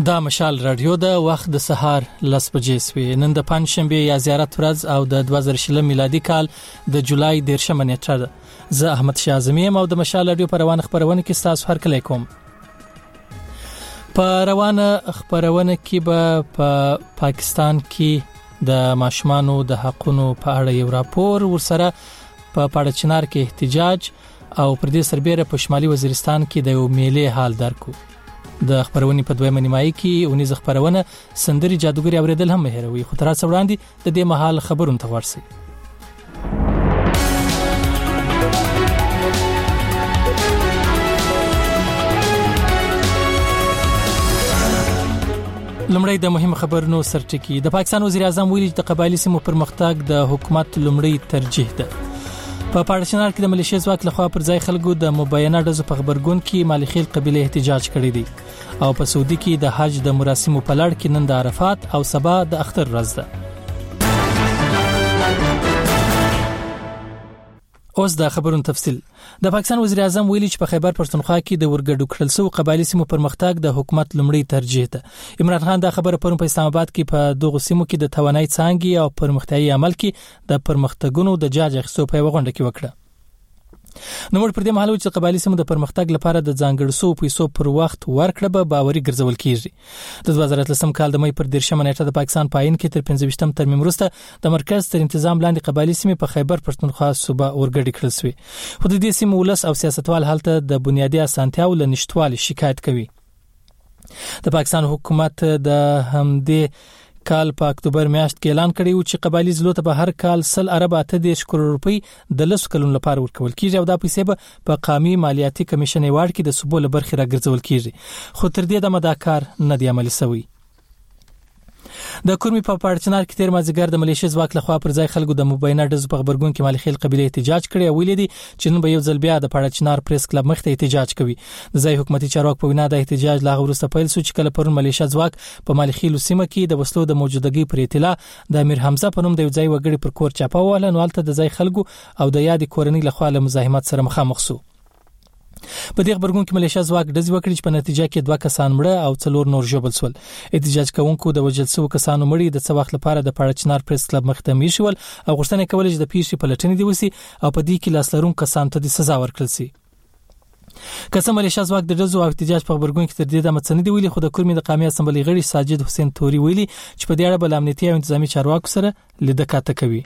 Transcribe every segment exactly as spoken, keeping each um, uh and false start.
دا مشال رادیو د وخت د سهار لس بجې سوي. نن د پنځشنبه یا زیارت ورځ او د دوه زره شلم میلادي کال د جولای دیرشمه نیټه ده. زه احمد شاه اعظمي یم او د مشال رادیو په روانه خبرونه کې تاسو هر کله کوم. په روانه خبرونه کې به په پا پاکستان کې د ماشومانو د حقونو په اړه یو راپور ورسره په پاړچنار کې احتجاج او پر دې سربېره په شمالي وزیرستان کې د یو میلې حال درکو. د خبرونې په دویمه نیمایي کې اونیز خبرونه سندري جادوګری اوریدل هم مهروي. خو تر څو وړاندې د دې مهال خبرونه ته ورسي. لمړی د مهم خبرونو سرټکی. د پاکستان وزیر اعظم ویلي چې د قبایلی سیمو پرمختګ د حکومت لمړی ترجیح ده. په پاړچنار کې د ملیشیا ځواک لخوا پر ځای خلکو د مبینه ډزو په خبرګون کې مالخیل قبيله احتجاج کړی دی او په سعودي کې د حج د مراسمو په لړ کې نن د عرفات او سبا د اختر ورځ ده. اوس د خبرونو تفصیل. د پاکستان وزیر اعظم ویلي چې په خیبر پښتونخوا کې د ورګډو کړل سو قبایلی سیمو پرمختګ د حکومت لمړی ترجیح ده. عمران خان دا خبره پرون په اسلام آباد کې په دغه سیمو کې د توانایي څانګې او پرمختیايي عمل کې د پرمختګونو د جاج اخیستو په غونډه کې وکړه. نو موږ پر دې مهال چې قبایلی سیمو د پرمختګ لپاره د ځانګړو سو پیسو پر وخت ورکړه به باوري ګرځول کیږي. د دوه زره لسم کال د مې پر دیرشمه نیټه د پاکستان پاین کې تر پنځه ویشتم ترمیم وروسته د مرکز تر تنظیم لاندې قبایلی سیمې په خیبر پښتونخوا صوبه ورګډې کړل شوې. خو د دې سیمو ولس او سیاستوال هلته د بنیادی اسانتیاو له نشټوالي شکایت کوي. د پاکستان حکومت د همدې کال په اکتوبر میاشت کې اعلان کړی و چې قبایلی ضلعو ته به هر کال سل ارب اته دېرش کروڑ روپۍ د لسو کلونو لپاره ورکول کیږي او دا پیسې به په قومي مالیاتي کمیشن ایوارډ کې د صوبو لپاره راګرځول کیږي. خو تر دې دمه دا کار نه دی عملي شوی. د کورمي په پاړچنار کې تیر مازیګر د ملیشیا ځواک لخوا پر ځای خلکو د مبینه ډزو په خبرګون کې مالخیل قبيله احتجاج کړي او ویلي دي چې نن به یو ځل بیا د پاړچنار پریس کلب مخ ته احتجاج کوي. د ځای حکومتي چارواکو په وینا د احتجاج لا وروسته پیل شو چې کله پرون ملیشیا ځواک په مالخیل سیمه کې د وسلو د موجودګۍ پر اطلاع د امیر حمزه په نوم د ځای وګړي پر کور چاپه وله نو الته د ځای خلکو او د یاد کورنۍ لخوا له مزاحمت سره مخامخ شو. په دې خبرګون کې ملیشیا ځواک ډزې وکړي چې په نتیجه کې دوه کسان مړه او څلور نور ژوبل شول. احتجاج کوونکو د وژل شوو کسانو مړي د څه وخت لپاره د پاړچنار پریس کلب مخ ته میشول او غوښتنه کوله چې د پیښې پلټنې دی وسی او په دې کې لاسلرون کسان ته د سزا ورکړل شي. کسه ملیشیا ځواک د ډزو او احتجاج په خبرګون کې تر دې د مڅنې دی ویلي. خو د کورمي د قومي اسمبلی غړي ساجد حسین توري ویلي چې په دې اړه بل امنیتي او انتظامی چارواکو سره لیدل کاته کوي.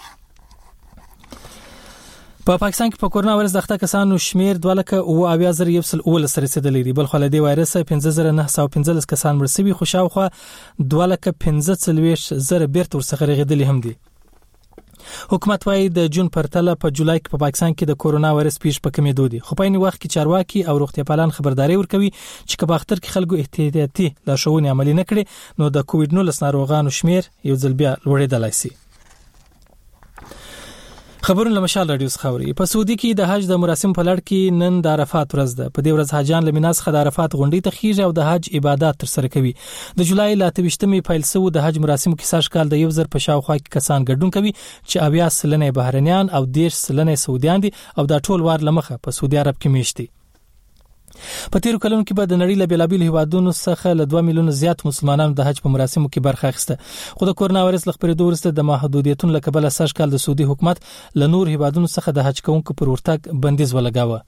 په پا پاکستان کې په کورونا وایرس د اخته کسانو شمیر دوه لکه او اویا زره یو سل اول سره رسیدلی دی. بل خو له دې وایرس پنځه زره نه سوه پنځلس کسان مړ شوي خو شاوخوا دوه لکه پنځه څلوېښت زره بیرته ورڅخه رغېدلي هم دي. حکومت وايي د جون پرتله په جولای کې په پاکستان کې د کورونا وایرس پیښ په کمېدو دي. خو په این وخت کې چارواکي او روغتیا پالان خبرداري ورکوي چې په اختر کې خلکو احتیاطي لارښوونې عملي نه کړي نو د کووډ نولس ناروغانو شمیر یو ځل بیا لوړېدلی شي. خبرونه له مشال رادیو څخه اوري. په سعودي کې د حج د مراسم په لړ کې نن د عرفات ورځ ده. په دې ورځ حاجان له مینا څخه د عرفات غونډې ته خیږي او د حج عبادت ترسره کوي. د جولای ل اته ویشتمې پیل شوی د حج مراسم کې سږ کال د یو زر په شاوخوا کې کسان ګډون کوي چې اویا سلنه بهرنیان او دېرش سلنه سعودیان دي او دا ټول وار لمخه په سعودي عرب کې میشتي. په تیرو کلونو کې به د نړۍ له بیلابیل هیوادونو څخه له دوه میلیونه زیات مسلمانانو د حج په مراسمو کې برخه اخیسته. خو د کورونا وایرس له خپرېدو وروسته د محدودیتونو له کبله سږ کال د سعودي حکومت له نور هیوادونو څخه د حج کوونکو پر ورتګ بندیز ولګاوه.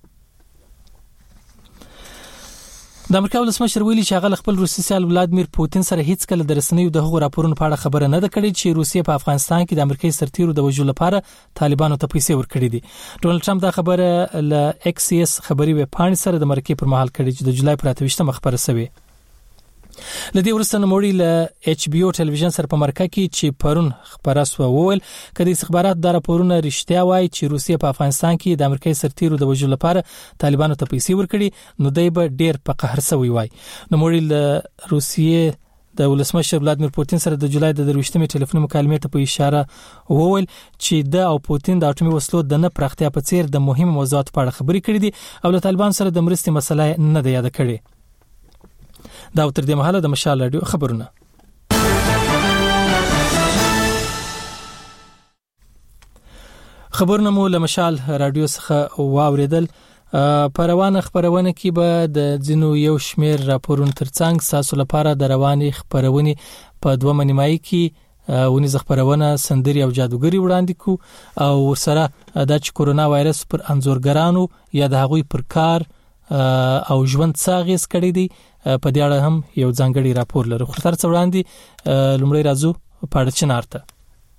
د امریکا ولسمشر ویلي چې هغه خپل روسي سیال ولادمیر پوتین سره هیڅ کله د رسنیو د هغو راپورونو په اړه خبره نه ده کړې چې روسیه په افغانستان کې د امریکایي سرتیرو د وژلو لپاره طالبانو ته پیسې ورکړې دي. ډونالد ټرمپ دا خبره له ایکس ایس خبري ویب پاڼې سره د مرکې پر مهال کړې چې د جولای پر اته ویشتمه خبره شوې. لدې ورسته نوموړي له ایچ بي او ټلویزیون سره په مرکه کې چې پرون خبره سو وویل کله استخبارات د راپورونو رښتیا وایي چې روسیه په افغانستان کې د امریکایي سرتیرو د وژلو لپاره طالبانو ته پیسې ورکړي نو دوی به ډیر په قهر سوي وای. نوموړي له روسیې د ولسمشر ولادمیر پوتین سره د جولای د درویشتمې ټلیفوني مکالمې ته په اشاره وویل چې د او پوتین د اټومي وسلو د نه پراختیا په څیر د مهمو موضوعاتو په اړه خبرې کړې دي او له طالبان سره د مرستې مسله نه ده یاد کړې. دا تر دې مهاله د مشال رادیو خبرونه. خبرونه مو له مشال رادیو څخه واوریدل په روانه خبرونه کې به د ځینو یو شمیر راپورونو ترڅنګ تاسو لپاره د رواني خبرونه په دوه نیمایي کې ونی خبرونه سندري او جادوګری وړاندې کو او سره د کورونا وایرس پر انزورګرانو یا د هغوی پر کار او ژوند څاغیس کړی دی په دې اړه هم یو ځانګړی راپور لرو. خو تر څو وړاندې لومړی راځو پاړچنار ته.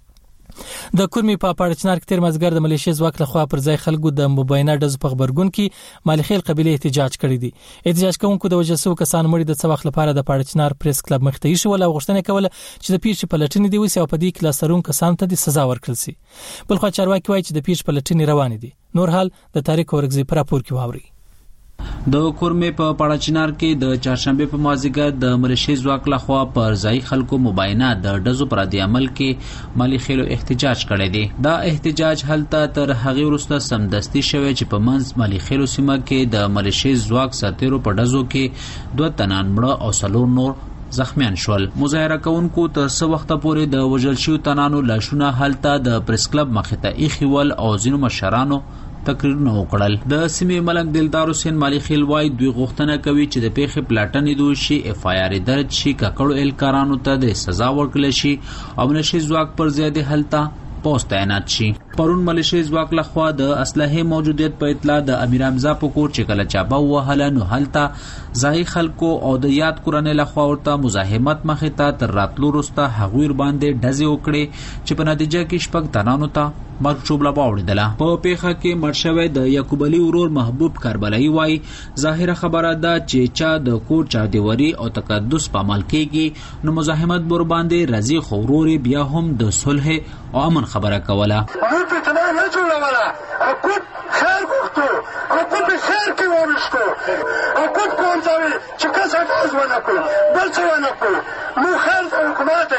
د کورمي په پاړچنار کې تیر مازګر د ملیشیا ځواک له خوا پر ځای خلکو د مبینه ډز په خبرګون کې مالخیل قبيله احتجاج کړی دی. احتجاج کوونکو د وجسو کسان مړي د څو وخت لپاره د پاړچنار پریس کلب مخ ته ایښول او غوښتنه کوله چې د پیښې پلټنې دی وسی او په دې کې لاسرون کسان ته د سزا ورکړل شي. بل خو چارواکي وایي چې د پیښې پلټنې روان دي. نور حال د تاریخ ورغزي پر راپور کې واوري. د کورمه په پاړچنار کې د چهارشنبه په مازیګر د ملیشیا ځواک لخوا پر ځای خلکو مبینه د ډزو پر دی عمل کې مالی خېلو احتجاج کړی دی. دا احتجاج هلته تر هغه وروسته سمدستي شوی چې په منځ مالی خېلو سیمه کې د ملیشیا ځواک ساتیرو په ډزو کې دوه تنان مړه او څلور نور زخمیان شول. مظاهره کوونکو تر څو وخت پورې د وژل شوو تنانو لاشونه هلته د پریس کلب مخې ته ایښول او ځینو مشرانو تقریرونه وکړل. د سیمې ملک دلدار حسین مالی خیل وای دوی غوښتنه کوي چې د پیښې پلاټنې دوی شي اف آی آر درج شي ککړو الکارانو ته د سزا ورکړل شي او نشي ځواک پر زیاده حالت پوسټ تعینات شي. پرون ملیشیا ځواک لخوا د اسلحه موجودیت په اطلاع د امیر حمزه په کور چې کله چابه وهله نو هلته ځای خلکو او د یاد قرآن لخوا ورته مزاحمت مخې ته تر راتلو وروسته هغوی باندې ډزې وکړي چې په نتیجه کې شپږ تنانو ته مرګ چوبله باوړیدله. په پیښه کې مړ شوی د یعقوب علي ورور محبوب کربلایی وای ظاهره خبره ده چې چا د کور چاودیوري او تقدس په عمل کېږي نو مزاحمت بر باندې رضی خوروري بیا هم د صلح او امن خبره کوله. موږ ته نه جوړوله او خیر غوښتو او په خیر کې ورشتو او په کومځوي چې کسه تاسو ونه کړو بل څه ونه کړو نو خیر حکومت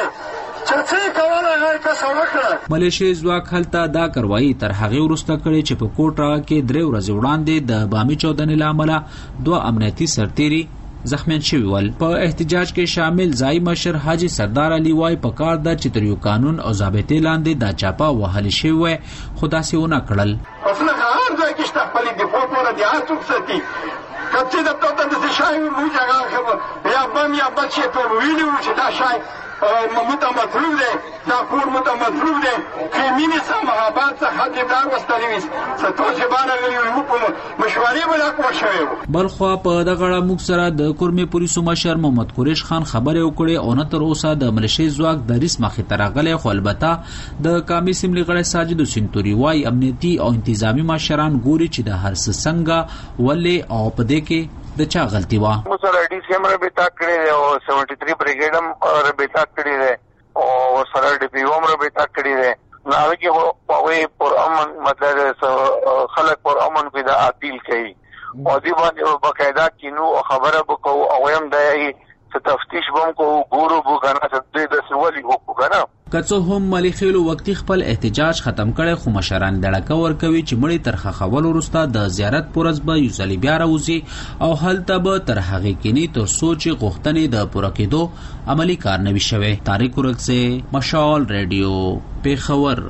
ملیشیا ځواک هلته دا کاروایی تر هغه وروسته کړي چې په کوټه کې درې ورځې وړاندې د بامي چودنې لامل دوه امنیتي سرتیري زخمیان شوي ول. په احتجاج کې شامل ځای مشر حاجی سردار علي وای په کار د چتریو قانون او ضابطې لاندې د چاپا وهل شوی وای خدا سي ونه کړل. اصله هر ځای کې شتپلې د فوټو د هاتو ستي کته د پټه د شای ورغه خبر یا بم یا بچي په ویلو چې دا شای ممت مطلوب دی دا کور مت مطلوب دی فیمینی سم محبت څخه د دار وستلیوس ستو چې باندې یو په مشورې بل کو شوی. بلخو په دغه اړه موږ سره د کورمې پولیسو مشر محمد قریش خان خبرې وکړې او نه تر اوسه د ملیشیا ځواک د ریس مخې ته راغلی خو البته د قومي سیملي غړي ساجد حسین توري وای امنیتي او انتظامی مشران ګوري چې د هر څه څنګه ولې او په دې کې د چا غلطي وا. موږ ډي سي ام رابطه کړې او سیونټي تھری بریګیډ هم رابطه کړې ده او سره ډي پی او هم رابطه کړې ده. نو هغه په پر امن مطلب خلک پر امن کې د اپیل کوي او دی باندې باقاعده کینو خبره وکاو او هم د تفتیش بم کو ګورو وګانا چې د سوالي وکړه. کڅو هم مالی خېلو وختي خپل احتجاج ختم کړي خو مشران دړه ور کوي چې مړي تر خخول وروسته د زیارت پورز به یو ځلې بیا راوځي او هلته به تر هغه کېنی تر سوچ غوښتنې د پوره کېدو عملی کار نه وي شوی. تاریخ ورغسه مشال ریډیو پیښور.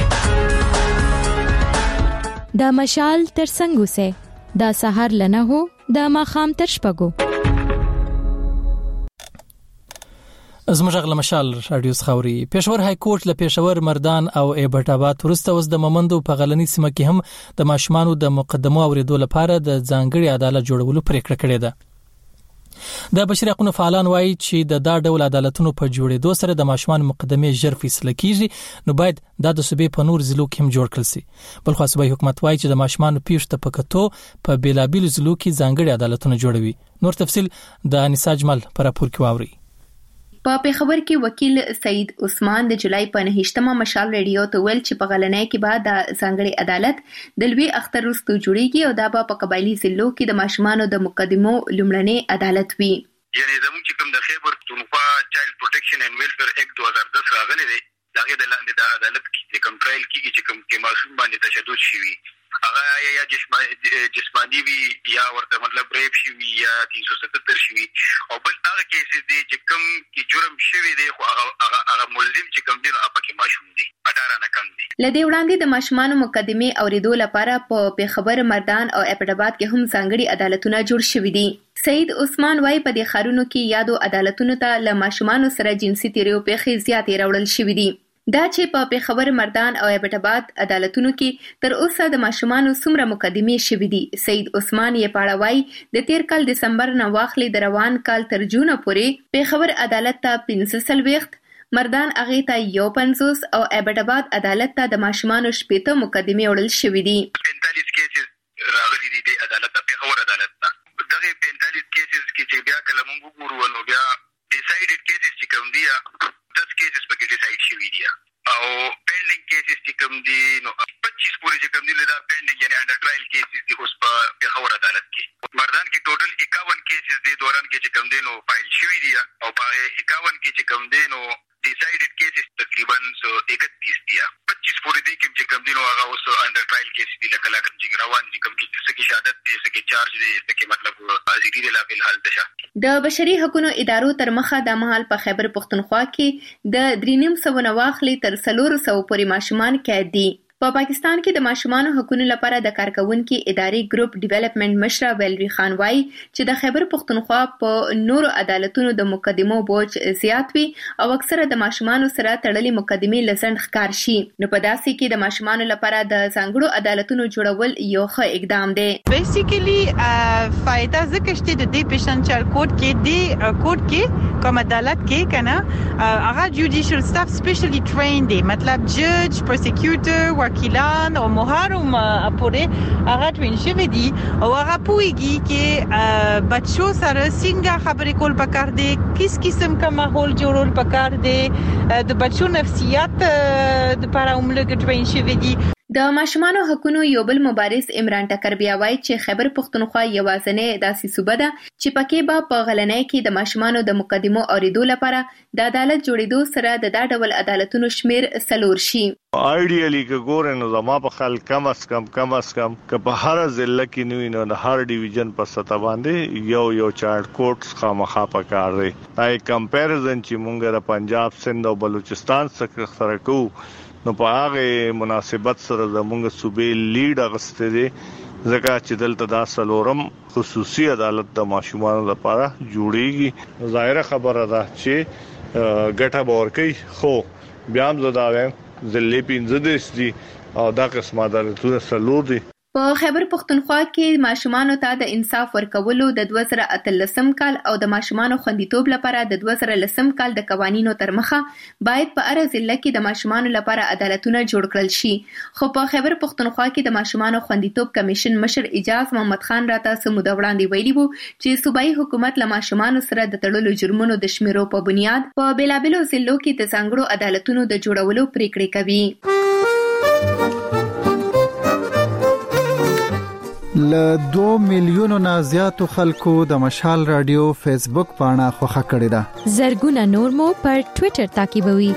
دا مشال تر څنګه سه دا سحر لنه هو دا ماخام تر شپګو. زموږ غل مشال رادیو خوري. پېښور های کورټ له پېښور مردان او ایبټ آباد ورسته اوس د ممندو په غلنی سیمه کې هم د ماشومانو د مقدمو اوریدو لپاره د ځانګړي عدالت جوړولو پریکړه کړې ده. د بشري حقوقو فعالان وایي چې د دا ډول عدالتونو په جوړېدو سره د ماشومان مقدمې ژر فیصله کیږي نو باید دا د صوبې په نور ضلعو کې هم جوړ کړل شي. بل خو صوبې حکومت وایي چې د ماشومان پیښ ته پکتو په بیلابیل ضلعو کې ځانګړي عدالتونه جوړوي. نور تفصيل د انیسا جمال پر راپور کې واوري. په پیښور کې وکیل سعید عثمان د جولای په نهشتمه مشال ریډیو ته ویل چې په غلنۍ کې بعد د ځانګړي عدالت د لوی اختر وروسته جوړیږي او دا په قبایلی ضلعو کې د ماشومانو د مقدمو لومړنی عدالت وي. یعنی زموږ چې کوم د خیبر پښتونخوا چایلډ پروټیکشن اینڈ ویلفیر ایکټ دوه هزار دس راغلی دی دغه د لاندې د عدالت کې کوم ټرایل کیږي چې کوم کې ماشوم باندې تشدد شي هغه یا جسمانی وي یا ورته مطلب ریپ شي یا تین سو ستتر شي او بل هغه کیسز دي چې کوم کې جرم شوی دی خو هغه هغه ملزم چې کوم دی نو اپا کې ماشوم دی اٹھارہ نه کم دی لدې وړاندې د ماشومان مقدمه اوریدو لپاره په پیښور، مردان او اپټاباد کې هم ځانګړي عدالتونه جوړ شوي دي. سید عثمان وايي په دې ښارونو کې یادو عدالتونو ته له ماشومان سره جنسي تیریو پیښې زیاتې راوړل شوي دي. دا چې په پیښور، مردان او اپټاباد عدالتونو کې تر اوسه د ماشومانو څومره مقدمې شوي دي. سید عثمان یې پاړه وايي د تیر کال دسمبر نه واخلې د روان کال تر جون پورې پیښور عدالت ته پنځه څلوېښت، مردان هغې ته یو پنځوس او اپټاباد عدالت ته د ماشومانو شپېته مقدمې وړل شوي دي. پینتالیس کیسز راغلي دي د عدالت ته، پیښور عدالت ته. دغه پینتالیس کیسز کې چې بیا کله موږ وګورو نو بیا ډیسایډډ کیسز چې کوم دي دس کیسز پکې ډیسایډ شوي دي او پینډینګ کیسز چې کوم دي نو پچیس پورې چې کوم دي دا پینډینګ یعنی انډر ټرایل کیسز دي اوس په پیښور عدالت کې. مردان کې ټوټل اکاون کیسز دي دوران کې چې کوم دي نو فایل شوي دي او په اکاون کې چې کوم دي نو ډیسایډډ کیسز تقریبا سو اکتیس دي. پچیس پورې دي کوم چې کوم دي نو هغه اوس انډر ټرایل کیسز دي لکه لکه چې روان دي، کوم کې څه کې شهادت دي، څه کې چارج دي، څه کې مطلب حاضری دی لا فل حال ده. د بشري حقوقو ادارو تر مخه د مهال په خیبر پختونخوا کې د درې نیم سوه نه واخلي تر څلور سوه پورې ماشومان قید دي. په پاکستان کې د ماشومانو حقوقو لپاره د کارکونکو ادارې ګروپ ډیولپمنٹ مشره ویلوی خان وايي چې د خیبر پختونخوا په نورو عدالتونو د مقدمو بوج زیات وي او اکثره د ماشومانو سره تړلې مقدمې لزند ښکار شي. نو په داسې کې د ماشومانو لپاره د ځانګړو عدالتونو جوړول یو ښه اقدام دی. بیسیکلی فائدہ ځکه چې د دې پیشنچر کوډ کې دی کوډ کې کوم عدالت کې کنه هغه جوډیشل سټاف سپیشلی ټرین دی، مطلب جج، پروسیکیوټر، وکیلان او محرم پورې هغه ټرین شوی دي او هغه پوهیږي چې بچو سره څنګه خبرې کول پکار دي، کیس قسم کا ماحول جوړول پکار دي، د بچو نفسیات د لپاره هم لږ ټرین شوی دي. د ماشومانو حقوقو یو بل مبارز عمران ټکر بیا وایي چې خیبر پختونخوا یوازینۍ داسې صوبه ده چې پکې به په غلنۍ کې د ماشومانو د مقدمو اوریدو لپاره د عدالت جوړېدو سره د دا ډول عدالتونو شمیر څلور شي. آئیډیالي که ګورې نو زما په خیال کم از کم کم از کم که په هر ضلع کې نه وي نو د هر ډیویژن په سطح باندې یو یو چایلډ کوټس خامخا پکار دی. دا کمپیریزن چې مونږ د پنجاب، سند او بلوچستان سره کوو نو په هغه مناسبت سره زموږ صوبې لیډ اغسته دي ځکه چې دلته دا څلورم خصوصي عدالت د ماشومانو لپاره جوړیږي. ظاهره خبره ده چې ګټه به ورکوي، خو بیا هم زه دا وایم ضلعې پنځه دېرش دي او دا قسم عدالتونه څلور دي. په خیبر پختونخوا کې ماشومانو ته د انصاف ورکولو د دوه زره اتلسم کال او د ماشومانو خوندیتوب لپاره د دوه زره لسم کال د قوانینو تر مخه باید په هر ضلع کې د ماشومانو لپاره عدالتونه جوړ کړل شي. خو په خیبر پختونخوا کې د ماشومانو خوندیتوب کمیشن مشر اجاز محمد خان راته سموده وړاندې ویلي وو چې صوبایي حکومت له ماشومانو سره د تړلو جرمونو د شمیرو په بنیاد په بیلابیلو ضلعو کې د ځانګړو عدالتونو د جوړولو پریکړې کوي. له دوه میلیونو نه زیاتو خلکو د مشال رادیو فیسبوک پاڼه خوښه کړې ده. زرګونه نور مو پر ټوئیټر تعقیبوي.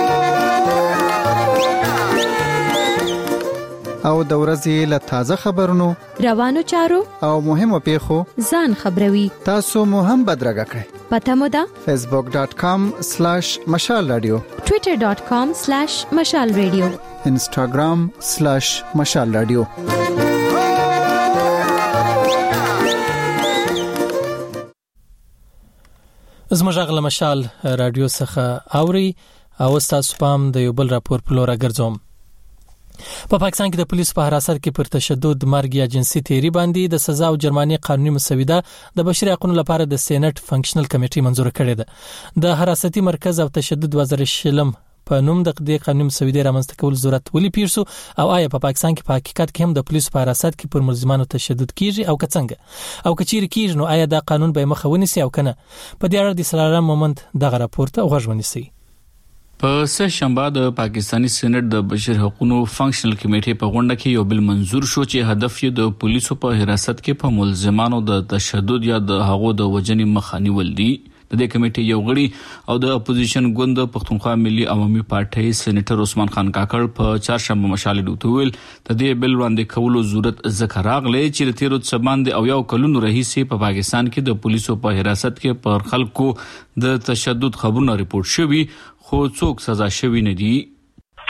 او د ورځې له تازه خبرونو، روانو چارو او مهمو پیښو ځان خبروي. تاسو مو هم بدرګه کړئ. پته مو ده فیسبوک ډاٹ کام سلیش مشال رادیو، ټوئیټر ډاٹ کام سلیش مشال رادیو، انسټاګرام سلیش مشال رادیو. زموږ غل مشال رادیو څخه اوري او تاسو پام د یو بل راپور په لور ګرځوم. په پاکستان کې د پولیسو په حراست کې پر تشدد، مرګ یا جنسي تیری باندې د سزا او جرمانې قانوني مسوده د بشري حقوقو لپاره د سېنات فنکشنل کمیټې منزور کړې ده. د حراستي مرکز او تشدد وزارت شلم په نوم د دې قانوني مسودې رامنځته کول ضرورت ولې پیښ شو او آیا په پاکستان کې په حقیقت کې هم د پولیسو په حراست کې پر ملزمانو تشدد کیږي او څنګه او کچیر کیږي نو آیا دا قانون به مخه ونیسي او کنه؟ په دې اړه د سلام مومند دغه راپور ته غوږ ونیسي. په سه شنبه د پاکستاني سېنات د بشري حقوقو فنکشنل کمیټې په غونډه کې یو بل منزور شو چې هدف یې د پولیسو په حراست کې په ملزمانو د تشدد یا د هغو د وجنې مخه نیول دي. د دې کمیټې یو غړي او د اپوزیشن ګوند پښتونخوا ملي عوامي پارټي سېنیټر عثمان خان کاکړ په چهارشنبه مشال ډوټ ویل د دې بل وړاندې کولو ضرورت ذکر راغلی چې تیر څه باندې او یو کلونو راهیسې په پاکستان کې د پولیسو په حراست کې پر خلکو د تشدد خبرونه ریپورت شوي خو څوک سزا شوي نه دي. تر اوسه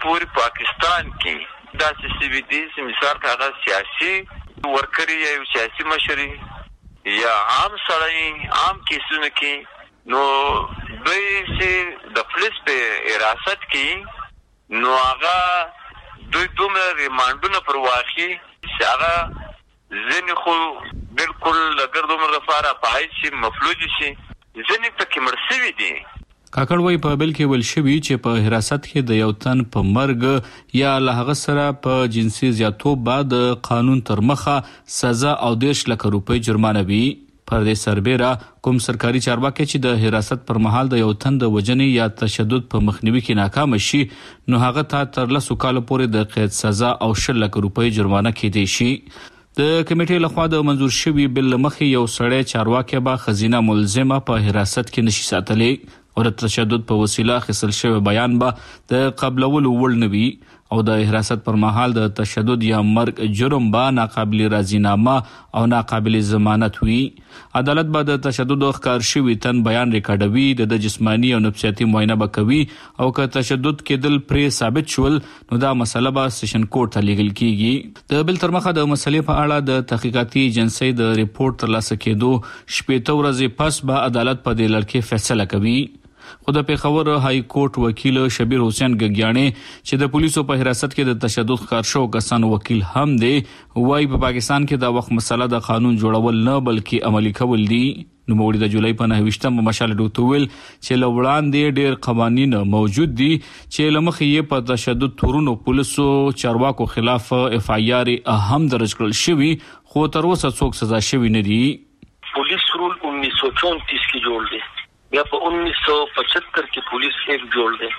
پوری پاکستان کې دا سیسیویټیز مثال هغه سیاسي ورکري یا سیاسي مشري یا عام سړی عام کیسونه کې نو دوی چې د پولیس په حراست کې نو هغه دوی دومره ریمانډونه پر واخی چې هغه ځینې خو بالکل لګر دومره لپاره پای شي مفلوج شي ځینې پکې مړ شوي دي. کاکړ وایي په بل کې ول شوي چې په حراست کې د یو تن په مرګ یا له هغه سره په جنسي زیاتوب بعد قانون تر مخه سزا او دیش لک روپۍ جرمانه وي. پر دې سربېره کوم سرکاري چارواکي چې د حراست پر مهال د یو تن د وجنې یا تشدد په مخنیوي کې ناکام شي نو هغه ته تر لسو کالو پورې د قید سزا او شل لک روپۍ جرمانه کېدی شي. د کمیټې لخوا د منظور شوی بل مخې یو سړی چارواکي به خزینه ملزمه په حراست کې نشي ساتلی او د تشدد په وسیله اخیستل شوی بیان به د قبلولو وړ نه وي او د حراست پر مهال د تشدد یا مرګ جرم به ناقابل راضینامه او ناقابل ضمانت وي. عدالت به د تشدد ښکار شوي تن بیان ریکارډوي، د جسمانی او نفسیاتي معاینه به کوي او که تشدد کېدل پرې ثابت شول نو دا مسله به سیشن کورټ ته لیږل کیږي. د بل تر مخه د مسلې په اړه د تحقیقاتي ایجنسۍ د ریپورت ترلاسه کېدو شپېته ورځې پس به عدالت په دې لړ کې فیصله کوي. خو د پېښور های کورټ وکیل شبیر حسین ګګیاڼي چې د پولیسو په حراست کې د تشدد ښکار شو کسانو وکیل هم دی وایي په پاکستان کې د وخت مسله د قانون جوړول نه بلکې عملي کول دي. نوموړي د جولای په نهه ویشتمه مشال ډوتویل چې له وړاندې ډېر قوانین موجود دي چې له مخې یې په تشدد تورونو پولیسو چارواکو خلاف اف آی آر هم درج کړل شوي خو تر اوسه څوک سزا شوي نه دي. پولیس رول انیس سو چونتیس کې جوړ دی یا په انیس سو پچہتر کې پولیس ایک جوړ دی.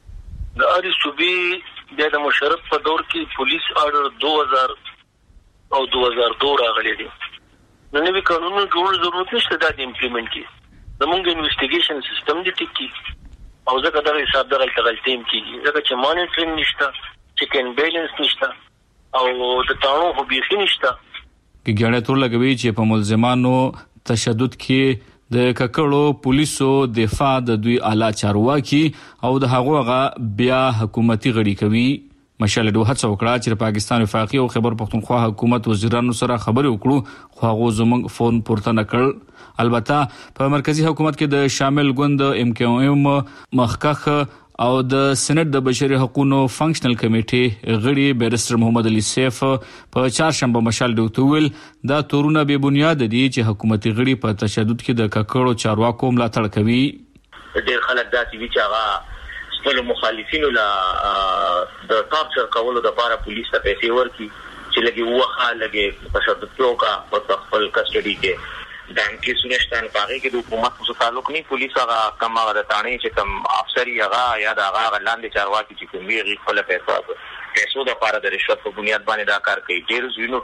د اړ صوبې بیا د مشرف په دور کې پولیس آرډر دو هزار او دو هزار دو راغلی دی. نو نوی قانونونه جوړ ضرورت نشته دا د امپلیمنٹ کې. زمونږ انویسټیګیشن سیستم دی ټیک کی او ځکه دا حساب د غلط غلطۍ کیږي ځکه چې مانیټرینګ نشته، چیک اینڈ بیلنس نشته او د تاڼو خو بیخي نشته. ګګیاڼي تور لګوي چې په ملزمانو تشدد کې د ککړو پولیسو دفاع د دوی اعلی چارواکي او د هغه بیا حکومتي غړي کوي. مشال ډو هڅه وکړه چې پاکستان وفاقي او خیبر پختونخوا حکومت وزیرانو سره خبرې وکړو خو هغه زموږ فون پورته نکړ. البته په مرکزی حکومت کې د شامل ګوند ام کیو ام مخکخ او د سېنات د بشري حقوقو فنکشنل کمیټې غړي بیرستر محمد علي سیف په چهارشنبه مشال ډوتویل دا تورونه به بنیاد دي چې حکومتي غړي په تشدد کې د ککړو چارواکو ملاتړ کوي. ډېر خلک داسې دي چې هغه خپل مخالفینو لا د ټارچر کولو لپاره پولیس ته پیسې ورکړي چې لګي وخه لګي تشدد کوکا په خپل کسټډي کې بانکي سنشتان پاره کې د حکومت سره تعلق نه پولیس هغه کما د تانې چې کم افسر هغه یا د هغه لاندې چارواکي چې کوم وی خپل پیسې پیسو د لپاره د رشوت په بنیاد باندې دا کار کوي. ډېر ځینو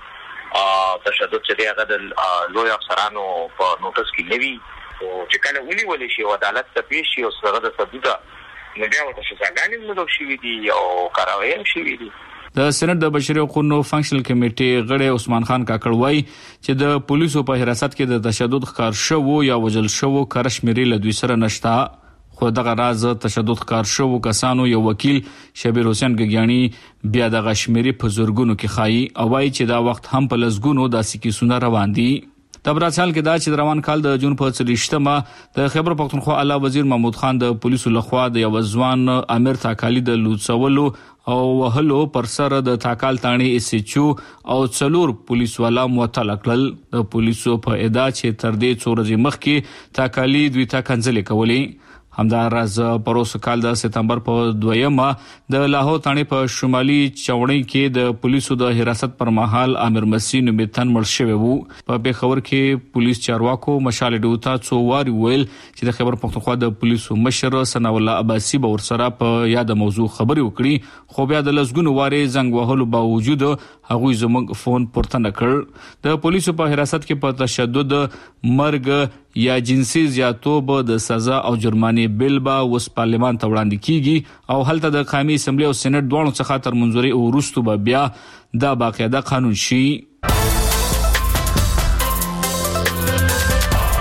کې تشدد چې هغه د لوی افسرانو په نوټس کې نوي او چې کله ونی ولې شي عدالت ته پیښ شي او سره د ثبوت نه بیا ورته سزاګانې نه شوي دي او کاروي هم شوي دي. د سېنات د بشري حقوقو فنکشنل کمیټې غړي عثمان خان کاکړ وایي چې د پولیسو په حراست کې د تشدد ښکار شوو یا وجل شوو کارشمیري له دوی سره نشته. خو دغه راز تشدد ښکار شوو کسانو یو وکیل شبیر حسین ګګیاڼي بیا د غشمیري په زورګونو کې خایي او وایي چې دا وخت هم په لزګونو داسې کیسونه روان دي. د برازیل کې دا چې روان کال د جون په څلوېښتمه د خیبر پختونخوا اعلی وزیر محمود خان د پولیسو لخوا د یو ځوان امیر تاکالی د لوڅولو او وهلو پر سر د تاکال تانی اس ایچ او او څلور پولیس والا معطل کړل. د پولیسو په ادعا چې تر دې څو ورځې مخکې تاکالی دوی ته کنځلې کولې. همدا راز پروس کال د سپتمبر په دویمه د لاهور تانی په شمالي چوڼۍ کې د پولیسو د حراست پر مهال امیر مسین میتن مړ شوی وو. په پېښور کې پولیس چارواکو مشال ډوتا څو واری ویل چې د خیبر پختونخوا د پولیسو مشر ثنا الله عباسي به ورسره په یاد موضوع خبرې وکړي خو بیا د لسګونو واری زنګ وهلو باوجود هغوی زموږ فون پورته نکړ. د پولیسو په حراست کې په تشدد مرګ یا جنسي زیاتوب د سزا او جرمانې بل به وس پارلمان ته وړاندې کیږي او هلته د قومي اسمبلی او سېنات دواړو څخه تر منځوري او وروسته به بیا دا باقاعده قانون شي.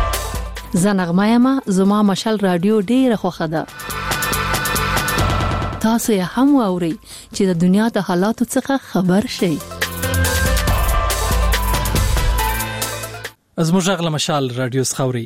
زنغمایما زما مشال رادیو ډیره خوخه ده. تاسو یې هم واورئ چې د دنیا د حالاتو څخه خبر شئ. از مجغل مشال رادیو سخوري.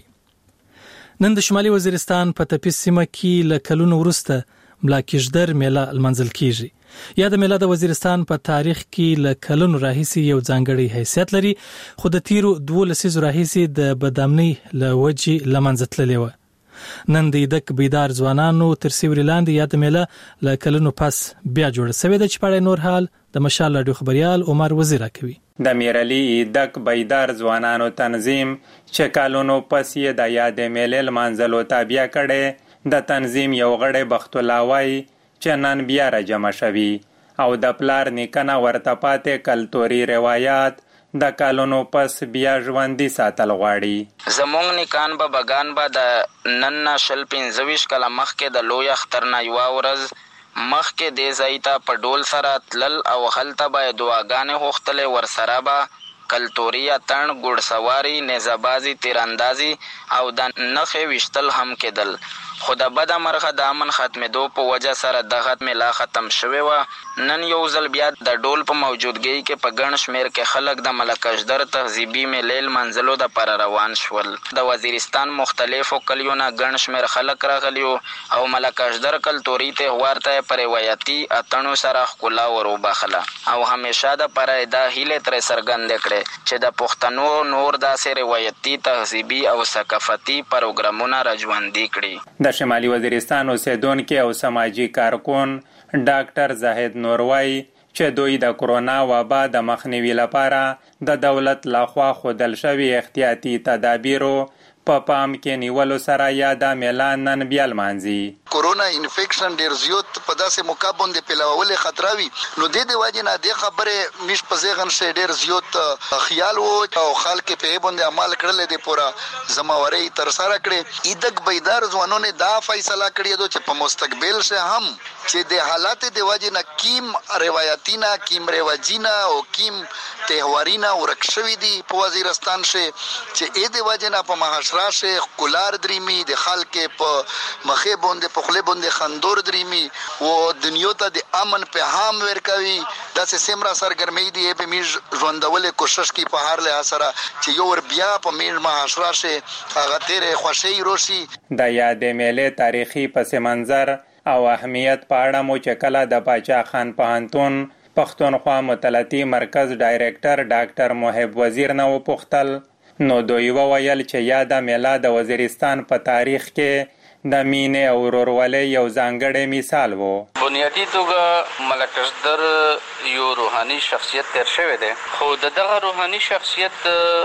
نن د شمالي وزیرستان په تپیس سیمه کې ل کلونو ورسته ملاکشدر میله المنزل کیږي. یا د میله د وزیرستان په تاریخ کې ل کلونو راهیسي یو ځانګړی حیثیت لري، خو د تیرو دوه لسیزو راهیسي د بدامنۍ ل وجې لمنځه تللې و. نن د دک بیدار ځوانانو تر سیوري لاندې یا د میله ل کلونو پس بیا جوړ شوی د چپړې نور حال د مشال رادیو خبريال عمر وزیر کوي. د میرلی دک بیدار ځوانانو تنظیم چې کلونو پس یې د یاد میله لمنځلو تابع کړي، د تنظیم یو غړی بخت الله وای چې نن بیا را جمع شوي او د پلار نیکنه ورته پاتې کلتوري روایت د کلونو پس بیا ژوندۍ ساتل غواړي. زمونږ نیکان به بګان به د نن نه شل پنځه ویشت کاله مخکې د لوی اختر نه یوه ورځ مخکې دې ځای ته په ډول سره تلل او هلته به دعاګانې غوښتلې، ورسره به کلتوري اتڼ، ګوډسواري، نیزهبازي، تیراندازي او د نښې ویشتل هم کېدل. خو د بده مرغه د امن ختمېدو په وجه سره دغه میله ختم شوې وه. نن یو ځل بیا د ډول په موجودګۍ کې په ګڼ شمېر کې خلک د ملکشدر تهذیبي میلې لمانځلو دپاره روان شول. د وزیرستان مختلفو کلیو نه ګڼ شمېر خلک راغلي او ملکشدر کلتوري تهوار ته په روایتي اتڼو سره ښکلا وروبخله او همیشه دپاره یې دا هیلې ترې څرګندې کړې چې د پښتنو نور داسې روایتي تهذیبي او ثقافتي پروګرامونه را ژوندي کړي. د شمالي وزیرستان اوسیدونکي او سماجي کارکون ډاکټر زاهد نوروای چې دوی د کرونا وبا د مخنیوي لپاره د دولت لخوا ښودل شوي احتیاطي تدابیرو په پام کې نیولو سره یا د میله نن بیا لمانځي. کورونا انفیکشن ډیر زیات په داسې موقع باندې پیلولې خطر وي، نو د دې وجه نه د خبره مش په ځغن شه ډیر زیات خیال وو او خلک په باندې عمل کړل دي پورا زمواري تر سره کړي. ایدک بیدار ځوانونه دا فیصله کړی دی چې په مستقبل شه هم چې د حالات د وجه نه کیم روایتینا کیم رواجینا او کیم تهوارینا ورکشوي دي په وزیرستان شه چې اې د وجه نه په محاشره شه کولار دریمي د خلک په مخې باندې په خله باندې خندور دریمي او دنیا ته د امن په هام ورکوي. دا سیمرا سرګرمي دي په میژ ژوندولې کوشش کی په هر له سره چې یو ور بیا په میژ محاشره شه هغه تیرې خوشي روشي. د یاد میله تاریخي پس منظر او اهمیت په اړه مو چې کله د باچا خان پوهنتون پښتونخوا مطالعاتي مرکز ډایریکټر ډاکټر محب وزیر نه وپوښتل، نو دوی وویل چې یاد میله د وزیرستان په تاریخ کې د مینې او ورورولۍ یو ځانګړی مثال وو. بنیادی توګه ملکشدر یو روحاني شخصیت تیر شوی دی، خو د دغه روحاني شخصیت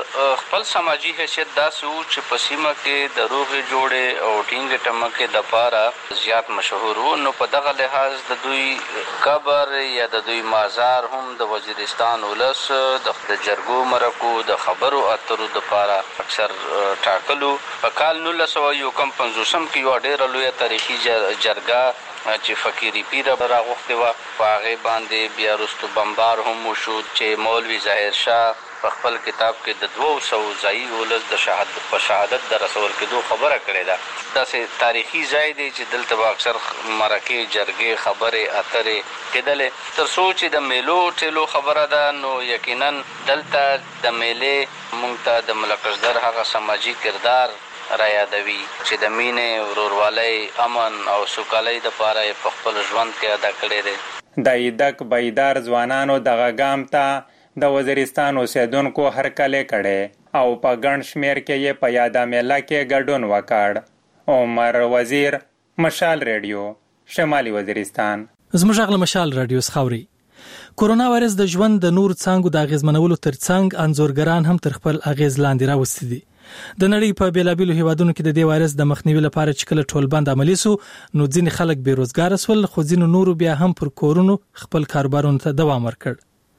خپل سماجی حیثیت داسې و چې په سیمه کې د روغې جوړې او ټینګې ټمکې دپاره زیات مشهور و. نو په دغه لحاظ د دوی قبر یا د دوی مازار هم د وزیرستان ولس د جرګو مرکو د خبرو اترو دپاره اکثر ټاکلو. په کال نولس سوه یو کم پنځوسم کې یوه ډېره لویه تاریخي جرګه چې فقیري پیره راغوښتې وه، په هغې باندې بیا وروستو بمبار هم وشو چې مولوي ظاهر شاه په خپل کتاب کې د دوه سوو ځایي ولس د شهادت په شهادت د رسول کېدو خبره کړې ده. داسې تاریخي ځای دی چې دلته به اکثر مرکې، جرګې، خبرې اترې کېدلې. تر څو چې د میلو ټیلو خبره ده، نو یقینا دلته د میلې موږ ته د ملکشدر هغه سماجي کردار را یادوي چې د مینې، ورورولۍ، امن او سوکالۍ دپاره یې په خپل ژوند کې ادا کړی دی. د ایدک بیدار ځوانانو دغه ګام ته د وزیرستان اوسیدونکو هرکلی کړی او په ګڼ شمېر کې یې په یاده میله کې ګډون وکړ. عمر وزیر، مشال ریډیو، شمالي وزیرستان. زموږ غل مشال رادیو سخوري. کورونا وایرس د ژوند د نور څانګو د اغیزمنولو ترڅنګ انځورګران هم تر خپل اغیز لاندې راوستي دي. د نړۍ په بیلابیلو هیوادونو کې د دې وایرس د مخنیوي لپاره چې کله ټولبند عملی سو، نو ځینې خلک بیروزګار شول، خو ځینې نورو بیا هم پر کورونو خپل کاروبارونو ته دوام ورکړ.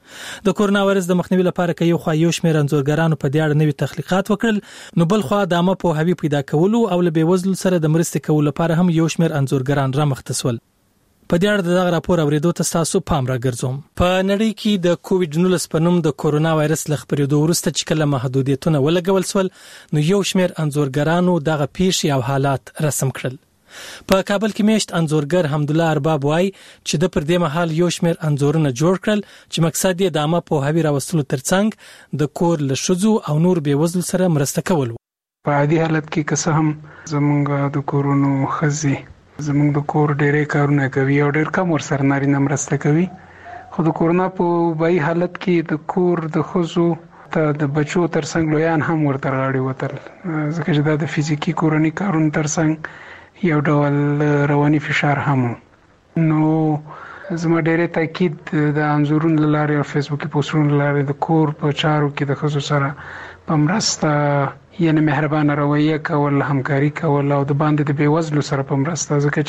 د کورونا وایرس د مخنیوي لپاره کې یو خو یو شمېر انځورګرانو په دې اړه نوي تخلیقات وکړل، نو بل خو د عامه پوهاوي پیدا کولو او له بیوزلو سره د مرستې کولو لپاره هم یو شمېر انځورګران را مخته شول. په دې اړه دغه راپور اوریدو ته تاسو پام راګرځوم. په نړۍ کې د کووډ نولس په نوم د کورونا وایرس له خپرېدو وروسته چې کله محدودیتونه ولګول شول، نو یو شمېر انځورګرانو دغه پیښې او حالات رسم کړل. په کابل کې میشت انځورګر حمدالله ارباب وای چې د پر دې مهال یو شمېر انځورونه جوړ کړل چې مقصد یې د عامه پوهاوي راوستلو ترڅنګ د کور له ښځو او نور بېوزلو سره مرسته کول. په عادي حالت کې که څه هم زمونږ د کورونو ښځې زمونږ د کور ډېرې کارونه کوي او ډېر کم ورسره نارینه مرسته کوي، خو د کورونا په وبایي حالت کې د کور د ښځو ته د بچو ترڅنګ لویان هم ورته غاړې وتل، ځکه چې دا د فزیکي کورني کارونو ترڅنګ یو ډول رواني فشار هم و. نو زما ډېرې تاکید د انځورونو له لارې او فیسبوکي پوسټونو له لارې د کور په چارو کې د ښځو سره په مرسته، یعنې مهربانه رویه کول، همکاري کول او د باندې د بېوزلو سره په مرسته، ځکه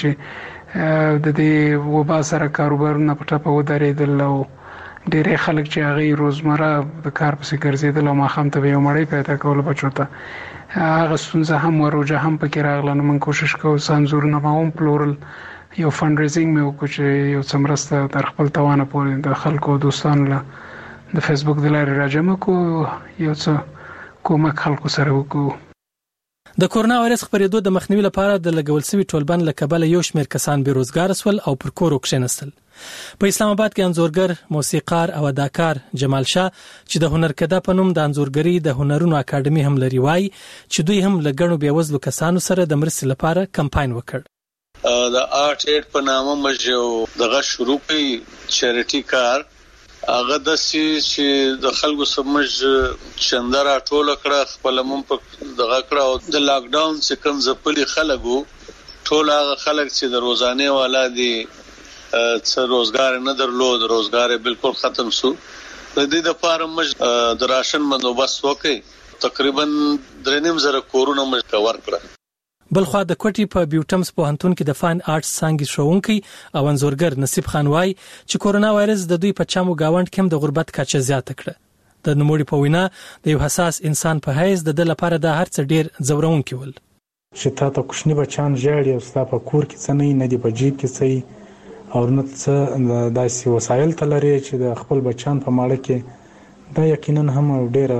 چې د دې وبا سره کاروبارونه په ټپه ودرېدل او ډېری خلک چې هغې روزمره د کار پسې ګرځېدل او ماښام ته به یو مړۍ پیدا کول بچو ته، هغه ستونزه هم وروجه هم پکې راغله. نو موږ کوشش کوو څه انځورونه به هم پلورل، یو فنډ ریزینګ مې وکړو چې یو څه مرسته تر خپل توانه پورې د خلکو او دوستانو له د فیسبوک د لارې راجمع کړو، یو څه کومک خلکو سره وکړو. د کورونا وایرس خپرېدو د مخنیوي لپاره د لګول شوي ټولبند له کبله یو شمېر کسان بېروزګاره شول او پر کور وکښېنستل. په اسلام آباد کې انځورګر، موسیقار او اداکار جمال شاه چې د هنرکده په نوم د انځورګرۍ د هنرونو اکاډمي هم لري وایي چې دوی هم له ګڼو بېوزلو کسانو سره د مرستې لپاره کمپاین وکړ. د آرټ ایډ په نامه موږ یو دغه شروع کړی چیریټي کار، هغه داسې چې د خلکو سمج چنده راټوله کړه، خپله مون په دغه کړه او د لاک ډاون چې کوم ځپلي خلک وو ټول هغه خلک چې د روزانې والا دي څه روزګار نه درلود، روزګار بالکل ختم شو. د دې لپاره موږ د راشن بندوبست وکړ، تقریبا درې نیم زره کورونه موږ کور کړل. بلخوا د کوټي په بیوټمز پوهنتون کې د فاین آرټس څانګې ښوونکی او انځورګر نصیب خان وای چې کورونا وایرس د دوی په چمو گاوند کې د غربت کچه زیاته کړه. د نوموړي په وینا د یو حساس انسان په حیث د د لپاره د هر څه ډیر ځورونکي ول. چې تا ته کوښنی بچان ژاړي او ستا په کور کې څه نه دی، په جیب کې څه او نه څه داسې وسایل ته لري چې د خپل بچان په ماړه کې، دا یقینا هم ډیره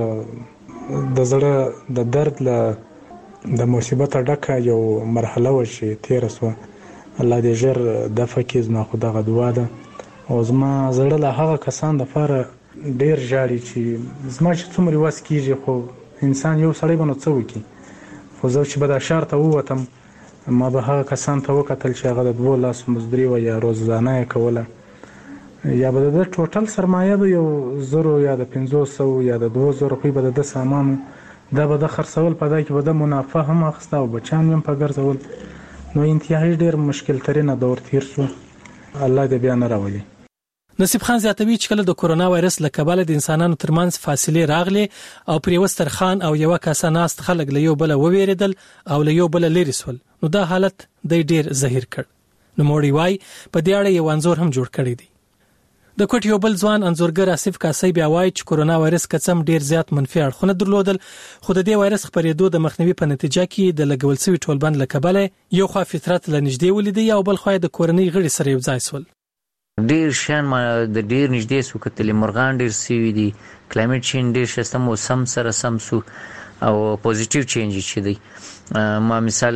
د زړه د درد له د مصیبت ډکه یو مرحله و چې تیر سو. الله دې ژر دفع کړي، زما خو دغه دعا ده. او زما زړه له هغه کسان دپاره ډیر ژاړي چې زما چې څومره وس کېږي، خو انسان یو سړی به نو څه وکړي. خو زه چې به دا ښار ته ووتم ما به هغه کسان ته وکتل چې هغه د دوو لاسو مزدوري وه یا روزانه یې کوله، یا به د ده ټوټل سرمایه به یو زرو یا د پنځو سوو یا د دوو زرو خو به د ده سامانو دا به د خرڅول، په دا کې به د منافع هم اخیسته او بچان هم په ګرځول. نو انتهایی ډېر مشکل ترینه دور تیر شو، الله دې بیا نه راولي. نصیب خان زیاتوي چې کله د کورونا وایرس له کبله د انسانانو ترمنځ فاصلې راغلي او پر یو سترخان او یو کاسه ناست خلک له یو بل وویریدل او له یو بل لري سول، نو دا حالت د ډیر ظاهر کړ. نو موړی وای په دې اړه یو انځور هم جوړ کړی دی. د کوټ یو بل ځوان انځورګر آصف کاسي بیا وای چې کورونا وایرس کڅم ډیر زیات منفي اړخونه درلودل، خو د دې وایرس خپرېدو د مخنیوي په نتیجه کې د لګول شوي ټولبند له کبله یو خوا فطرت له نږدې ولیدي او بل خوا د کورنۍ غړي سره یو ځای سول. ډیر شان ما د ډیر نږدې سو کتلې مرغان ډیر سوي دي، کلایمټ چینج ډیر شسته موسم سره سم سو او پوزټیو چینج چې دی. ما مثال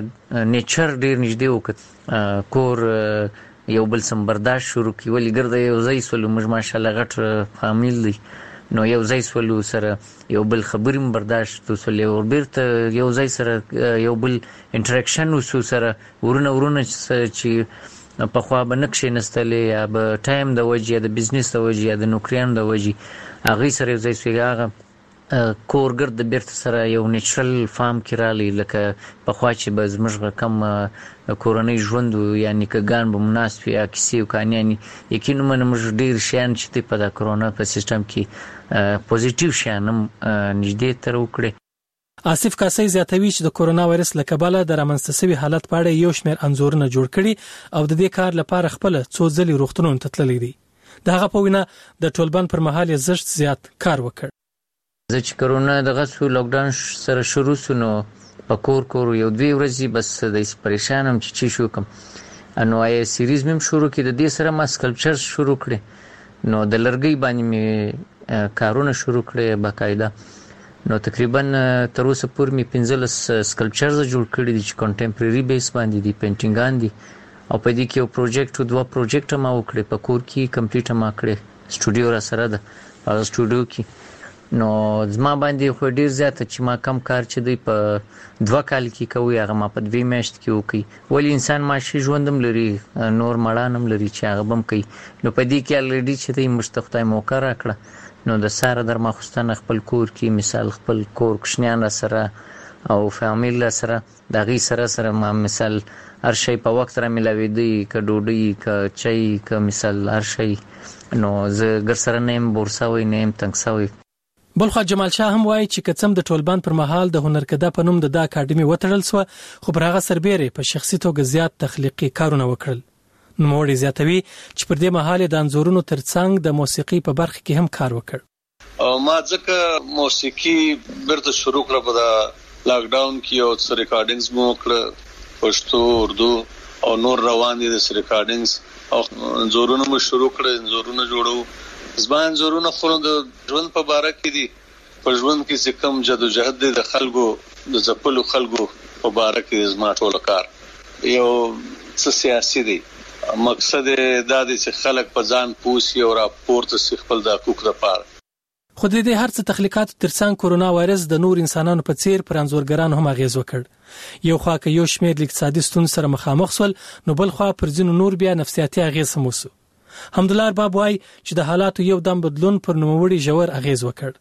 نیچر ډیر نږدې وکړ، کور یو بل سم برداشت شروع کی، ولی ګرځي یو ځای سولو موږ ماشاءالله غټ فامیل دی، نو یو ځای سولو سره یو بل خبرې برداشت وسولې او بیرته یو ځای سره یو بل انټریکشن وسو سره ورونه ورونه چې په خوا به نقشې نستلې یا به ټایم د وجې یا د بزنس د وجې یا د نوکریانو د وجې هغې سره یو ځای سوی، هغه کورګر د بیرته سره یو نیچرل فارم کې رالی، لکه پخوا چې به زموږ کم کورنۍ ژوند و یا نیکهګان به مناسب یا کیسې و کانیانې، یقینا موږ ډېر شیان چې دی په دا کرونا په سیسټم کې پوزیټیو شیان هم نږدې تر وکړې. آصف کاسي زیاتوي چې د کورونا وایرس له کبله د رامنځته شوي حالت په اړه یو شمېر انځورونه جوړ کړي او د دې کار لپاره خپل څو ځلې روغتونونو ته تللی دی. د هغه په وینا د ټولبند پر مهال یې زشت زیات کار وکړ. زه چې کرونا دغه سو لاکډاون سره شروع سو نو په کور کور یو دوی ورځې بس د پریشانم چې چی شو کوم، نو آی سیریز مم شروع کړ، د دې سره ما سکلپچر شروع کړ، نو د لرګي باندې می کارونه شروع کړې باقاعده. نو تقریبا تر اوسه پورې می پنځلس سکلپچرز جوړ کړي دي چې کنټمپرری بیس باندې دي، پینټینګان دي، او په دې کې یو پروجیکټ او دوه پروجیکټ ما وکړي په کور کې کمپلیټ ما کړی، سټوډیو را سره ده په سټوډیو کې. نو زما باندې خو ډیر زیات چې ما کم کار چې دی په دوه کال کې کوي هغه ما په دوه میاشت کې وکي، ولی انسان ماشي ژوندم لري، نور مړانم لري چې هغه بم کوي. نو په دې کې الریډي چې دی مشتخته موقع راکړه، نو د ساره در ماخستان خپل کور کې مثال خپل کور کوشنیان سره او فامیل سره د غي سره سره ما مثال هر شي په وخت را ملاوي دی، ک ډوډۍ ک چای ک مثال هر شي. نو زه ګر سره نیم بورساوي نیم تنګساوي. بلخو جمال شاه هم وایي چې کڅم د ټولبان پر مهال د هنرکده په نوم د دا اکیډمي وتړل سو، خو پر هغه سربېره په شخصي توګه زیات تخلیقي کارونه وکړل. نو موږ زیاتوي چې پر دې مهال د انزورونو ترڅنګ د موسیقي په برخه کې هم کار وکړ. او ما ځکه موسیقي برته شروع کړه په لاک ډاون کې او څه ریکارډینګز مو کړ، پښتو اردو او نور روان دي د ریکارډینګز او انزورونو مو شروع کړ، انزورونه جوړو. زبان زورونه خو د ژوند په باره کې دي، په ژوند کې چې کوم جدوجهد دي د خلکو د ځپلو خلکو په باره کې زما ټول کار یو څه سیاسي دی. مقصد دا دی چې خلک په ځان پوسي او راپورته سي خپل د حقوق لپاره. خو د دې هر څه تخلیقات ترڅنګ کورونا وایرس د نور انسانانو په څیر پر انزورګرانو هم اغیز وکړ. یو خوا کې یو شمېر اقتصادي ستونزې سره مخامخ شول، نو بل خوا پر ځینو نور بیا نفسیاتي اغیز هم وسو. حمدالله ارباب وایي چې د حالاتو یو دم بدلون پر نوموړي ژور اغیز وکړ.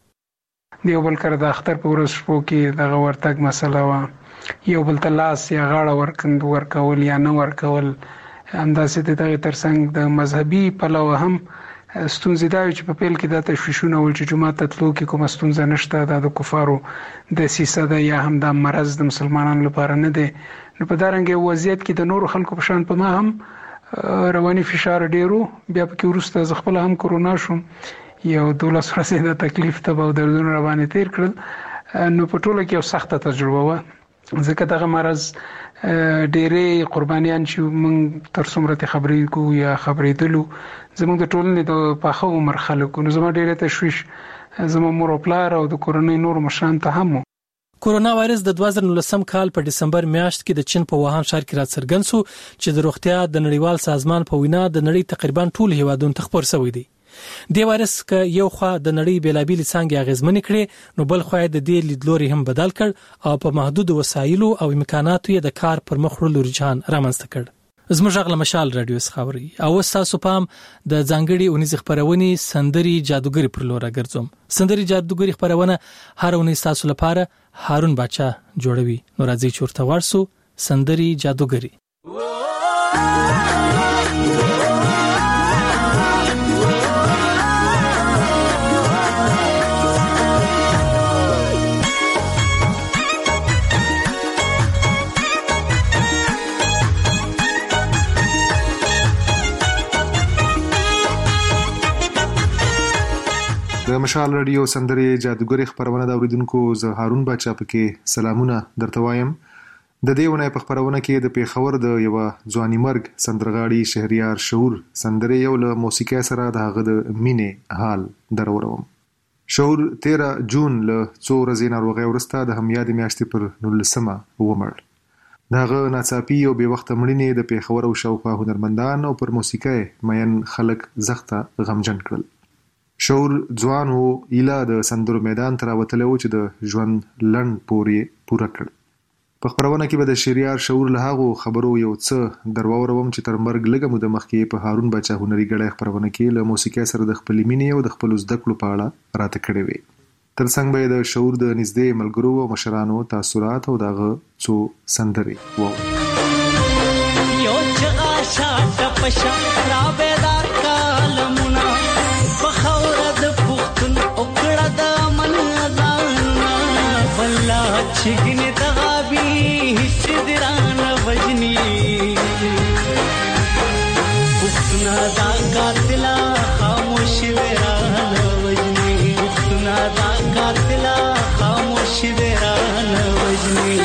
دیو بل کړه د اختر په ورځ شپو کې دغه ورتګ مسله وا، یو بل تلاس یا غاړه ورکند ورکول یا نه ورکول، همداسې د دغه ترڅنګ د مذهبي پلو هم ستونزې دا چې په پیل کې د تشویشونه ول چې جمعه ته تلو کې کوم ستونزه نشته، د کفارو د سیسه ده یا هم د مرز د مسلمانانو لپاره نه ده. نو په دارنګ وضعیت کې د نورو خلکو په شان په ما هم رواني فشار ډیرو، بیا پکې ورسته ز خپل هم کورونا شوم، یو دولس ورځې د تکلیف ته او دردونو رواني تیر کړل. نو په ټوله کې یو سخته تجربه و، ځکه دغه مرز ډېرې قربانیان چې موږ تر څومره خبرې کو یا خبرې دلو زموږ د ټولنې د پاخه عمر خلکو، نو زما ډېره تشویش زما مور او پلار او د کورنۍ نور مشران ته هم. کورونا وایرس د دوه زره نولسم کال په دسمبر میاشت کې د چین په ووهان ښار کې راڅرګند شو چې د روغتیا د نړیوال سازمان په وینا د نړۍ تقریبا ټول هیوادونو ته خپور شوی دی. د وایرس ک یو خوا د نړۍ بیلابیل څنګه اغیزمن کړي، نو بل خوا د دې لیدلوري هم بدل کړ او په محدود وسایلو او امکاناتو یې د کار پر مخ وړلو رجحان رامنځته کړ. زموږ غږ مشال رادیو خبري او تاسو پام د ځانګړي اونیز خبرونې سندري جادوګری پر لور راګرځوم. سندري جادوګری خبرونه هر اونیز تاسو لپاره هارون باچا جوړوي. نو راځي چورته ورسو سندري جادوګری. د مشال رادیو سندري جادوګری خبرونه د اوریدونکو زه هارون باچا پکې سلامونه درته وایم. د دې ونې په خبرونه کې د پیښور د یو ځواني مرګ سندرغاړي شهریار شعور سندري یو له موسیقي سره د هغه د مینې حال درورم. شعور تیرہ جون له څو ورځې ناروغي ورسته د همیاد میاشتې پر نولسمه ومړ. دغه ناڅاپي او بې وخته مړینې د پیښور او شاوخوا هنرمندان او پر موسیقي مین خلک زخته غمجن کړل. شعور ځوان وو، ایله د سندرو میدان ته راوتلی و چې د ژوند لنډ پورې پوره کړ. په خپرونه کې به د شهریار شعور له هغو خبرو یو څه درواوروم چې تر مرګ لږه موده مخکې په هارون باچا هنري ګړی خپرونه کې له موسیقۍ سره د خپلې مینې او د خپلو زده کړو په اړه راته کړې وې. تر څنګ به د شعور د نږدې ملګرو او مشرانو تاثرات او دغه څو سندرې واورئ. یو چغا شاته پشا را بیدار کالمونه بخورد پختن اکڑا دا من ازانا بلا چگن دغابی حس دران وجنی پختنا دا قاتلا خاموش ویران وجنی پختنا دا قاتلا خاموش ویران وجنی.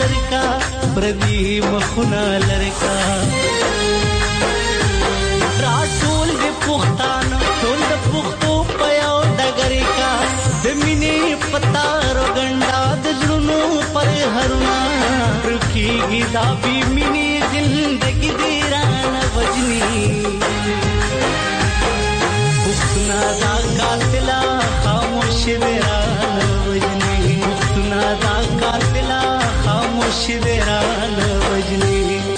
لرکا پردی مخونه لرکا را ټول د پښتانه ټول د پښتو په یو ډګر کا د مینې پتا روګندا د زړونو پر هرنا رکیږي دا بي مینې زندګي دی رانه وجني پښتنا دا قاتلا خاموش دی رانه وجني پښتنا دا قاتلا خاموش دی رانه وجني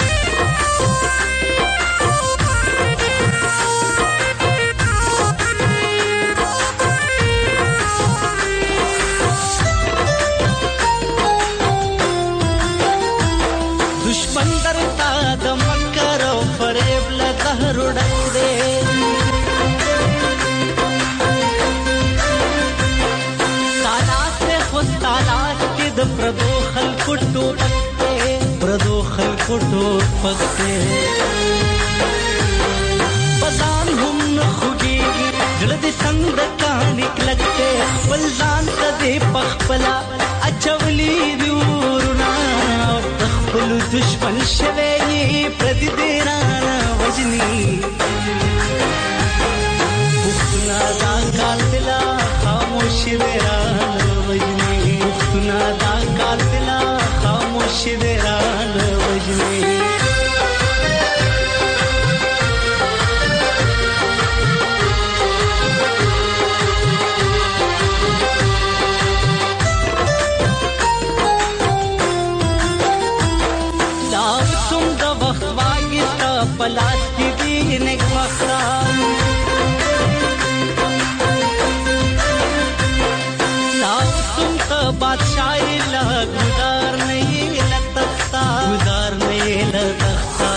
دشمن درتا د مکر او فریب له قهر ډک دی سالات ته خوستالات کې د پردو خلکو ټوټک دی پردو خلکو ټوټک دی بزان هم نه خوږیږي زړه دې څنګه کانې کلک دی خپل ځان ته دې پخپلا اچولي دی ورونه خپل دشمن شوی پردی دیرانا وجنی پختنا دا قاتلا خاموش دیرانا وجنی پختنا دا قاتلا خاموش دیرانا وجنی پلاس کی دی نیک مخران لاؤ تم کا بادشاہی لگدار نہیں لتختا گزار نہیں لتختا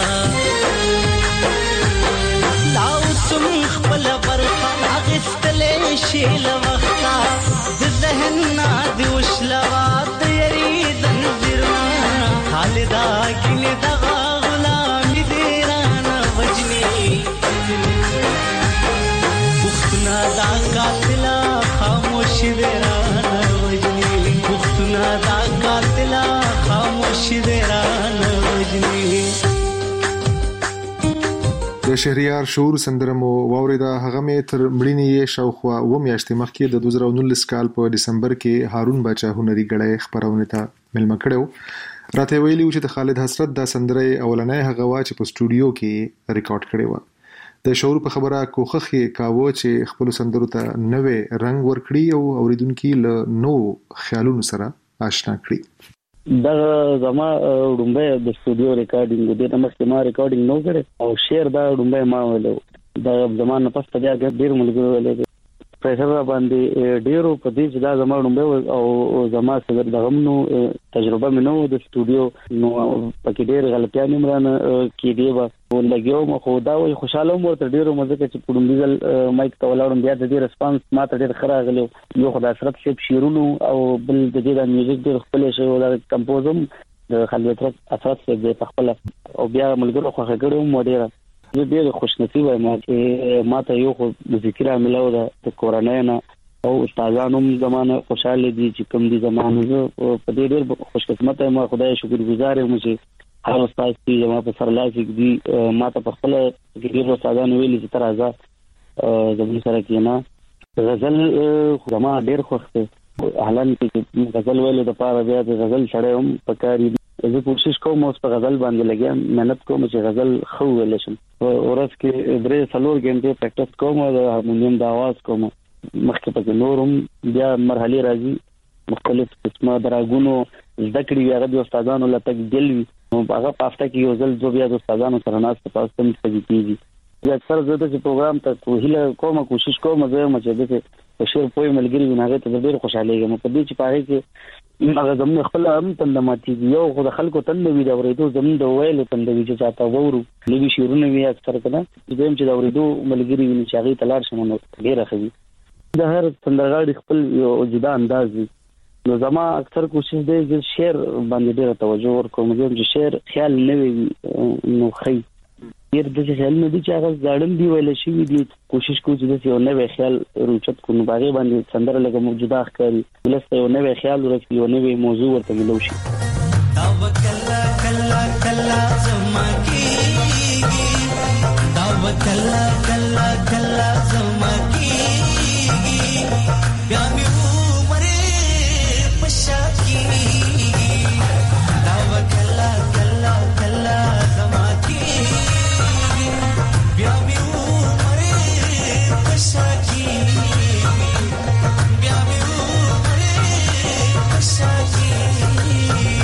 لاؤ تم خپل برخا اغستلے شیل وختا د ذہن نا دی وشلوات یری زنجیرنا خالدا کلی دغا پختنا دا قاتلا خاموش دیرانا وجنی پختنا دا قاتلا خاموش دیرانا وجنی د شهریار شعور سندره مو واوریدا هغه مې تر مړینې شاوخوا و میاشتې مخکې د دوه زره نولس کال په دسمبر کې هارون باچا هنري غړې خبرونه ته ملما کړو راته ویلی چې د خالد حسرت دا سندره اولنې هغه وا چې په سټوډیو کې ریکارډ کړې و د شعور په خبره کوخه کاوه چې خپل سندرو ته نوې رنگ ورکړي او اوریدونکو له نو خیالونو سره آشنا کړي دا زما ډومبه د سټوډیو ریکارډینګ د دې مخکې ما ریکارډینګ نو کړ او شعر دا ډومبه ما ولو دا زمانه پس ته ډېر ملګرو ولې پریشر باندې ډیرو په دې چې دا زما ډومبه او زما سره د غمنو تجربه مې نو د سټوډیو نو پکې ډېر غلطیاں عمران کې دی و ولګیو مخ دا وي خوشاله مو تر ډیرو مزه کې چې پډومبیزل مایک ته ولاړم بیا د دې ریسپانس ما ته ډېر خره غلو یو خدای سره شپ شیرونو او بل د دې د میوزیک ډېر خپل شی او د کمپوزم د خلوت اثرات څخه په خپل او بیا ملګرو خو هغه مو ډېر زه ډېر خوشنصیب یم چې ما ته یو خو ذکر عملو د کورنۍ نه او استادانو زمانه خوشاله دي چې کوم دي زمانه په دې ډېر خوش قسمت یم خدای شکر گزار یم چې هر استاد چې ما په سر لاسک دي ما ته په خپل ډېر استادانو ویلي چې تر ازا زموږ سره کېنا غزل زما ډېر خوښ دی حالان کې غزل ویلو د پاره بیا د غزل سره هم پکاري زه کوشش کوم اوس په غزل باندې لګیم مهنت کوم چې غزل خو ویل شم ورځ کې درې څلور غنټې پریکټس کوم او هارمونیم د आवाज کوم مخکې په نورم بیا مرحله راځي مختلف قسمه دراګونو ذکر یې هغه د استادانو لته دلوي نو هغه په هفته کې یو ځل جو بیا د استادانو سره ناس په تاسو ته کیږي یا اکثر زه د پروګرام ته کوهله کوم کوشش کوم زه مچې د شیر پوي ملګری نه ته ډېر خوشاله یم په دې چې پاره کې هغه زموږ خپل هم تندماتي یو خو د خلکو تندوي دا ورېدو زموږ د ویلو تندوي چې چاته وورو لوي شیرونه وی اکثر کړه زم چې دا ورېدو ملګری ویني چې هغه تلار شمنو ډېر اخوي د هر سندرغاړي خپل یو جدا انداز دی نو زما اکثر کوشش دی چې شعر باندې ډېر توجه ورکوم چې شعر خیال نه وي نو خي ډېر د خیال نه دي چې هغه ځاړم دی ویل شي دي کوشش کوم چې یو نوې خیال روچت کو نو باغې باندې سندره لګه موجوده ښکاري ولسته یو نوې خیال ورکړي یو نوې موضوع ورته ملو شي دا وکلا کلا کلا زما کیږي دا وکلا کلا کلا زما کیږي بیا مې عمره پښا کیږي دا وکلا کلا کلا زما کیږي بیا مې عمره پښا کیږي بیا مې عمره پښا کیږي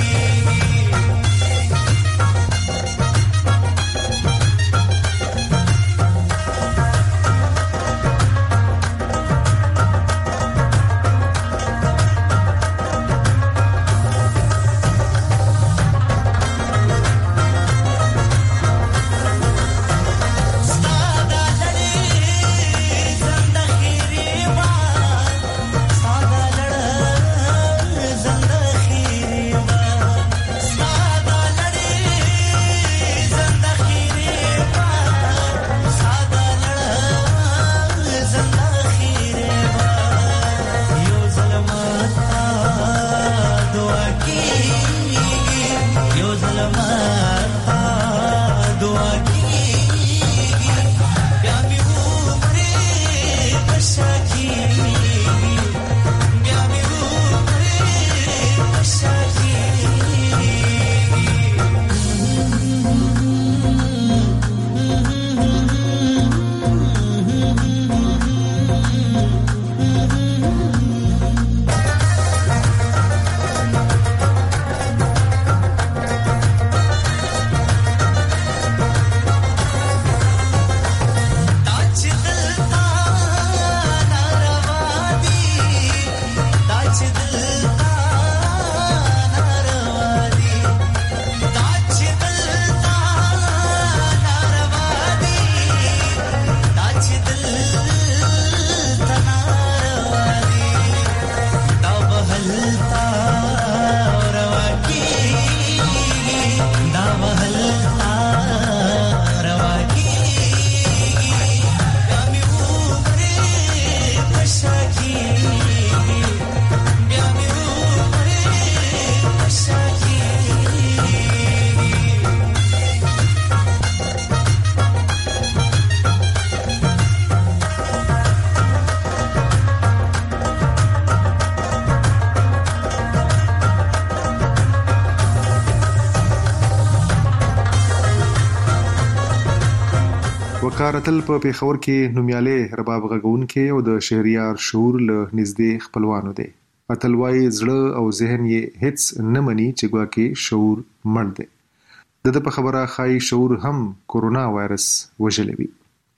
وکارتل په پیښور کې نومیاله رباب غږونکي او د شهریار شعور له نږدې خپلوانو دی. اتلوای زړه او ذهن یې هیڅ نه مني چې ګواکې شعور مړ دی. د د په خبره خای شعور هم کورونا وایرس وژلی وي.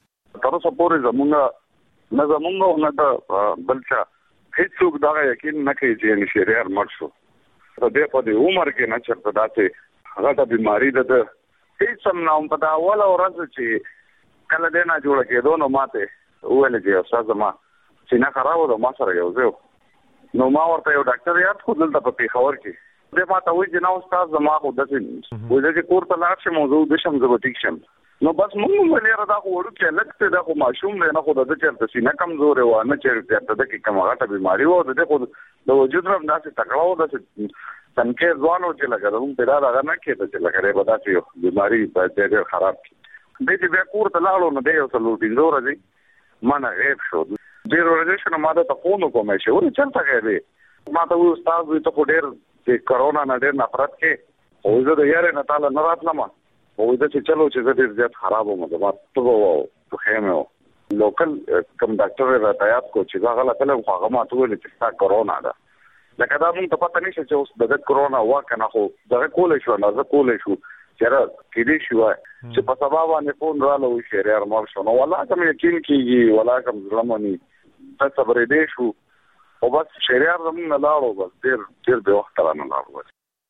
تر اوسه پورې زمونږ نه زمونږ نه د بلچا هیڅوک دا یقین نه کوي چې شهریار مړ شو. د دې په دې عمر کې نه چرته داسې هغه بیماری ده هیڅ هم نه په دا اول ورځ چې کله دې نه جوړ کېدو نو ماته ویل چې استاد ما چې نه خراب و ما سره یو ځو نو ما ورته یو ډاکټر یاد خو دلته په پیښور کې دې ما ته وایي چې نو استاد ما خو داسې وایي چې کور ته لاړ شم موضوع د شم زه ټیک شم نو بس موږ ولې را دا وړو چې لکه دا خو ماشوم دی نه خو د چرته سینه کمزور و نه چرته د کې کومه غټه بیماری و د خو د وجود رم داسې تکړه و داسې څنګه ځوانو چې لګا دوم پیدا راغ نه کېده چې لګره به داسې یو بیماری په ډېر خراب کی دې دې بیا کور ته لاړو نو دې یو څلور پنځه ورځې ما نه غیب شو ډېر ورځې شنو ما ته فون کوم چې ور چلته غیبې ما ته استاد وي ته ډېر چې کرونا نه ډېر نفرت کې او زه د یاره نه تعالی نه راتلم او دا چې چلو چې ډېر زیات خراب ومه دا ته وو په خیمه لوکل کم ډاکټر راځيات کو چې دا غلط کلم خو هغه ما ته ویل چې تا کرونا ده لکه دا مونږ ته پته نشي چې اوس د کرونا واکنه خو دا کولې شو نه زه کولې شو چیرې کېدې شو چې په سبا باندې فون رااله وي شهريار مر شو نو ولا کوم یقین کیږي ولا کوم ظلمونی څه صبرې دې شو او بس شهريار زموږ نه لاړو بس ډېر ډېر د وخت را نه لاړو.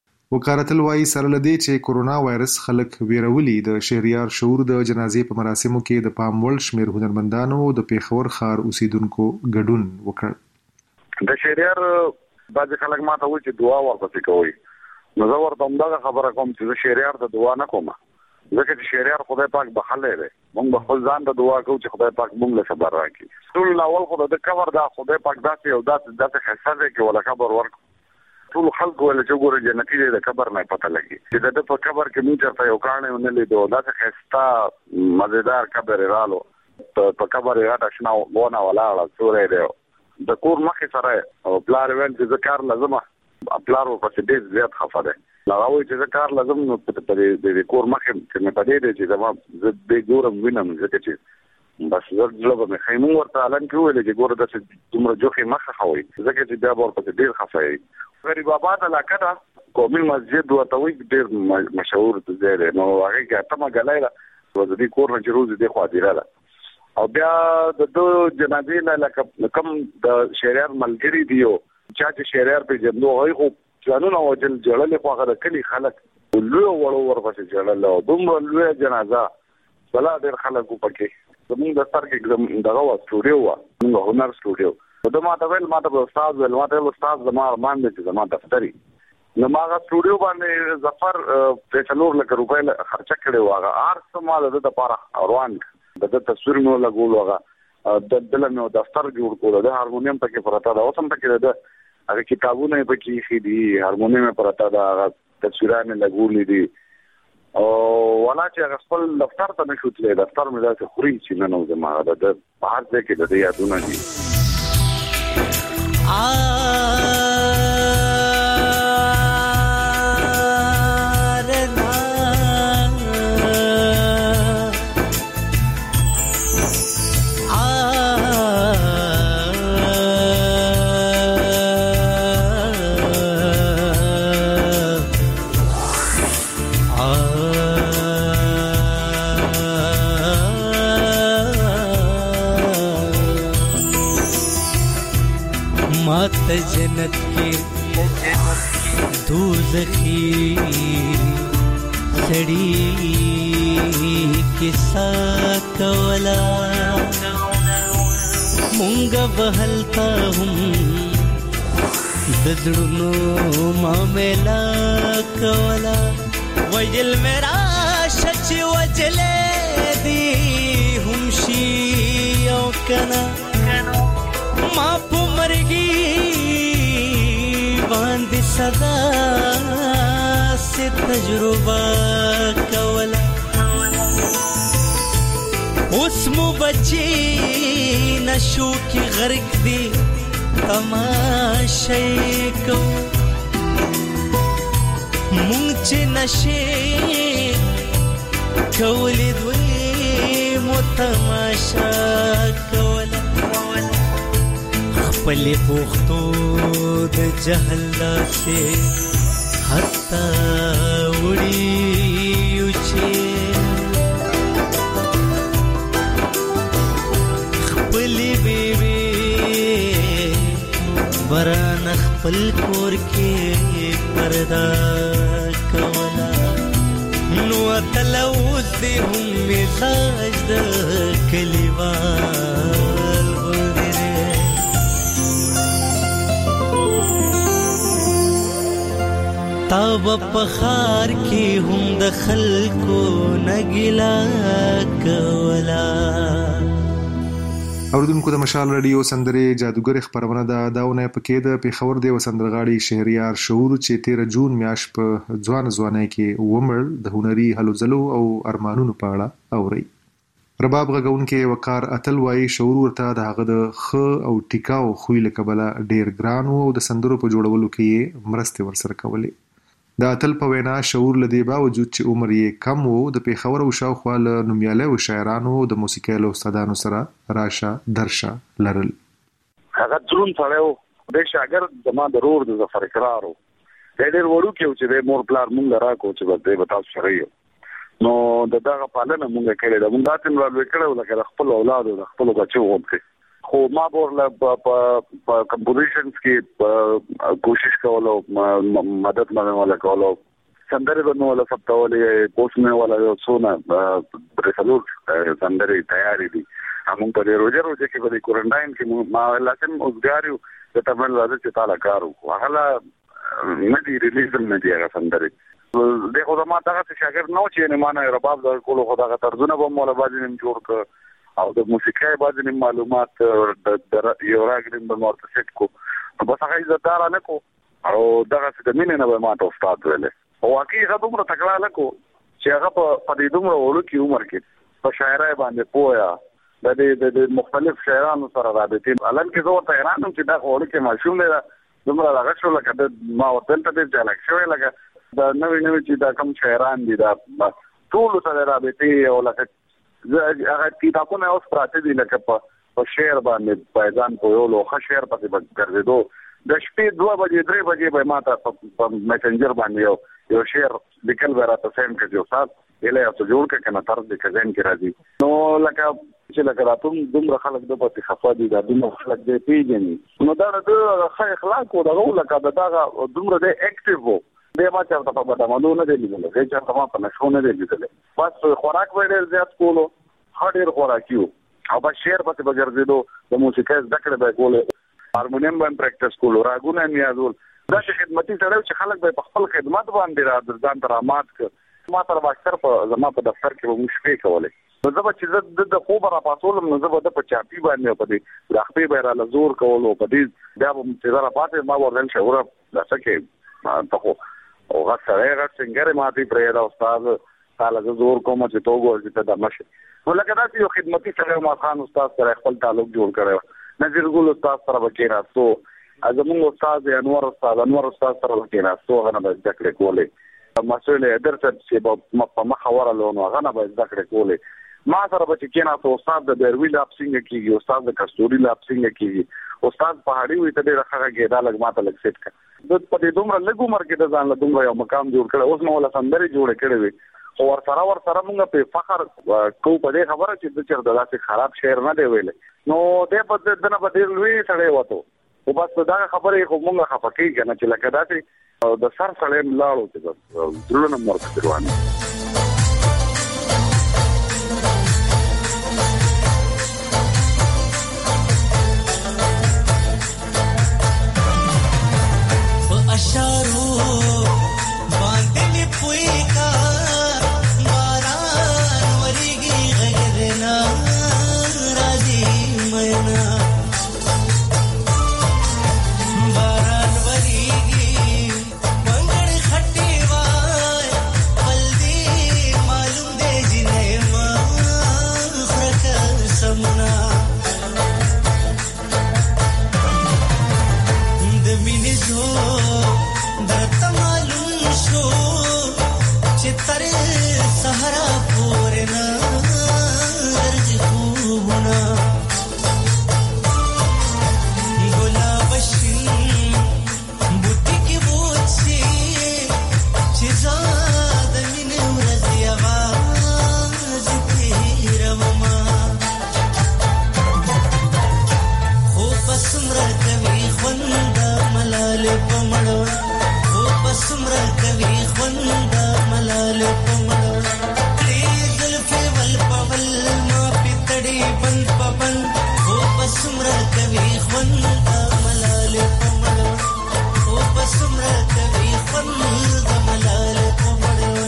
وکارتل وايي سره لدی چې کورونا وایرس خلک ویرولي د شهريار شعور د جنازې په مراسمو کې د پام وړ شمیر هنرمندانو د پیښور ښار اوسیدونکو ګډون وکړ. د شهريار باج خلک ماته وایي چې دعا ورته کوي نو زه ورته همدغه خبره کوم چې شهريار د دعا نه کوم ځکه چې شهريار خدای پاک بخښلې دی موږ به خپل ځان د دعا کوو چې خدای پاک موږ له صبر راکړي ټول اول خدای د کور دا خدای پاک داسې او داسې داسې خسته دی چې ولا خبر ورک ټول خلکو ول چې ګوره جنتی د قبر نه پته لګي چې د په قبر کې موږ چرته یو کانه ونه لیدو دا څه خستا مزیدار قبر رالو په قبر یې راټ شنو غونه ولاړه سورې دی د کور مخې سره او بلار ویل چې ذکر لازمه بلار په څه ډیر زیات خفه ده لاوي چې ذکر لازم نو په دې کور مخې چې مې پدې دي چې زما زه دې ګورم وینم ځکه چې بس زه دلته مې خیمون ورته اعلان کړو چې ګوره د څومره جوخي مخه خوي ځکه چې بیا ورته ډیر خفه وي غریب آباد علاقه ده قومي مسجد ورته وي ډیر مشهور دی نو هغه کې تمه غلایله و دې کور نه چې روز دې خو دیره ده او بیا د دو جنازې نه لکه کم د شهریار ملګری دیو چې چې شهریار په جنو هغه خو ځانونه وجل جړلې خو هغه کلی خلک لوی وړو ورپسې جړل او دومره لوی جنازه بلا ډېر خلک پکې زموږ د سر کې دغه و سټوډیو و موږ هنر سټوډیو نو ما ته ویل ما ته استاد ویل ما ته استاد زما ارمان دي چې زما دفتري نو ما هغه سټوډیو باندې ظفر په څلور لک روپۍ خرچه کړی و هغه ارس مال د لپاره روان د تصویر نو لګول هغه د دله نو دفتر جوړ کړو د هارمونیم پکې پراته دا اوسم پکې د هغه کتابونه پکې خېدي هارمونیم پراته دا تصویرانه لګولې دي او ولا چې خپل دفتر ته نشو تللی دفتر مې دا خوري چې نه نو زما د بهر ځای کې د یادونه دي मात जन्नत के दोज़खी सड़ी किस्सा कवला मुंगा बहलता हम ददड़नो मामेला कवला वजल मेरा सच वजले दी हमशी औकना माप मरगी बांध सदा से तजुर्बा कवला उसमु बच्ची नशो की गर्क दी तमाशे को मुंच नशे कवली द्वी मुतमाशा कवला पले पोख्तो द जहला से हत्ता उड़ी उछे खपली बेबे बरान खपल कोर के पर्दा कवला नो तलौज दे हम मिजाज द कलीवाल तब पखार की हम दखल को नगिला کولا. اوردونکو د مشال رادیو سندري جادوګر خبرونه دا داونه پکې د پیښور دی وسندرغاړي شهریار شعور چې تیرہ جون میاش په ځوان ځواني کې ومر د هنري هلو زلو او ارمانونو په اړه اوري. رباب غونکې وقار اتل وای شعور ورته د هغه د خ او ټیکاو خوې لکبله ډیر ګران او د سندرو په جوړولو کې مرسته ورسره کولې. د اتل په وینا شعور لدی باوجود چې عمر یې کم وو د پیښور او شاوخوا له نومیاله شاعرانو د موسیقۍ له استادانو سره راشه درشه لرل. هغه درون سره د شاګرد زما ضرور د ظفر اقرارو ډېر وړو کې چې د مور پلار مونږ راکو چې به به تاسو سره یو نو د دغه پالنه مونږ کړې ده مونږ تاسو نور وکړو لکه خپل اولاد او خپل بچو وکړي خو ما ورله په کمپوزیشنز کې کوشش کولو مدد مې ولا کولو سندره غنو ولا سپټولې پوسټ مې ولا څونه پرسلور سندره تیاری دي همون په روزه روزه کې په کوارنټاین کې ما لازم اوسګاریو د تمن راځي چې تعالی کارو هغه نه دی ریلیز نه دی هغه سندره دغه ما دغه شاګرد نو چې نه مانه رباب د کولو خدای ترجمه به مولا باندې نیم جوړ ک او د موسیقۍ باندې معلومات د یو راګرین په مرتفع کو بس هغه زدار نه کو او دغه څه د مینې نه به ماته استاد ویل او واقعي هغه دومره تکړه لکو چې هغه په دې دومره ورو کې عمر کې په شاعرۍ باندې پوهه د دې د مختلف شاعرانو سره رابطې الان کې زه ورته حیران یم چې دا ورو کې ماشوم دی دومره هغه شو لکه د ما ورته ته ډېر جالک شوی لکه د نوې نوې چې دا کوم شاعران دي دا ټول سره رابطې او لکه هغه کتابونه اوس پراته دي لکه په شعر باندې پایدان پویولو ښه شعر پسې ګرځېدو د شپې دوه بجې درې بجې به ما ته په میسنجر باندې یو شعر لیکل به راته سینډ کړي استاد یله یو څه جوړ کړه کنه طرز د کزین کې راځي نو لکه چې لکه راتوم دومره خلک د پاتې خفا دي دا دومره خلک دی پیژني نو دا د ښه اخلاق او دغه لکه دا دومره دی اکټیو وو دی ما چېرته په بدعملو نه دی لیدلی هېڅ چېرته ما په نشو نه دی لیدلی بس خوراک به ډېر زیات کولو ښه ډېر خوراکي وو او بس شعر پسې به ګرځېدو د موسیقۍ زده کړې به یې کولې هارمونیم به یې پریکټس کولو راګونه یې یادول داسې خدمتي سړی چې خلک به یې په خپل خدمت باندې را ځان ته رامات کړ ما سره به اکثر په زما په دفتر کې به موږ شپې کولې نو زه به چې زه د خوبه راپاڅولم نو زه به ده په چاپي باندې په دې راخپې به یې راله زور کولو په دې بیا به چې زه راپاڅېد ما به ورته شعوره دا څه کې ته خو او غټ سړی غټ سنګر یې ماتې پرېږده استاد تا له زه زور کوم چې ته وګوره چې ته دا مه شې نو لکه داسې یو خدمتي سړی عمر خان استاد سره خپل تعلق جوړ کړی و نذیر ګل استاد سره به کېناستو زموږ استاد انور استاد انور استاد سره به کېناستو هغه نه به زده کړې کولې مسؤل ادر چې په مخه ورغلو نو هغه نه به زده کړې کولې ما سره به چې کېناستو استاد د بیروي لاب څنګه کېږي استاد د کستوري لاب څنګه کېږي استاد پهاړي وي ته ډېره ښه غږېدا لږ ما ته لږ سیټ کړه د په دې دومره لږ عمر کې د ځان له دومره یو مقام جوړ کړی اوس مو ولا سندرې جوړې کړې وي خو ورسره ورسره موږ په فخر کوو په دې خبره چې د چېرته داسې خراب شعر نه دی ویلی نو دی په ده نه به ډېر لوی سړی وته خو بس په دغه خبرې خو موږ خفه کېږي نه چې لکه داسې د سر سړی م لاړو چې بس زړونه م ورپسې روان دي اشارو باندې پوي کا باران وريږي غږدنا راځي مېنا باران وريږي منګړ خټي وای بلدي معلوم دې جنې ما خرک سمنا د مینې زو درته معلوم شو چې تر سهارا پورې نه درځي خوبونه ګلاب شین بوټي کې بوڅي چې زاد مینې ورځي आवाज تیروما خو پسمره کوي خوند ملال پمړو سمرا کوي خوند ملال پمړ پریزل فیول پول ما پټړي بند پبن او سمرا کوي خوند ملال پمړ او سمرا کوي خوند ملال پمړ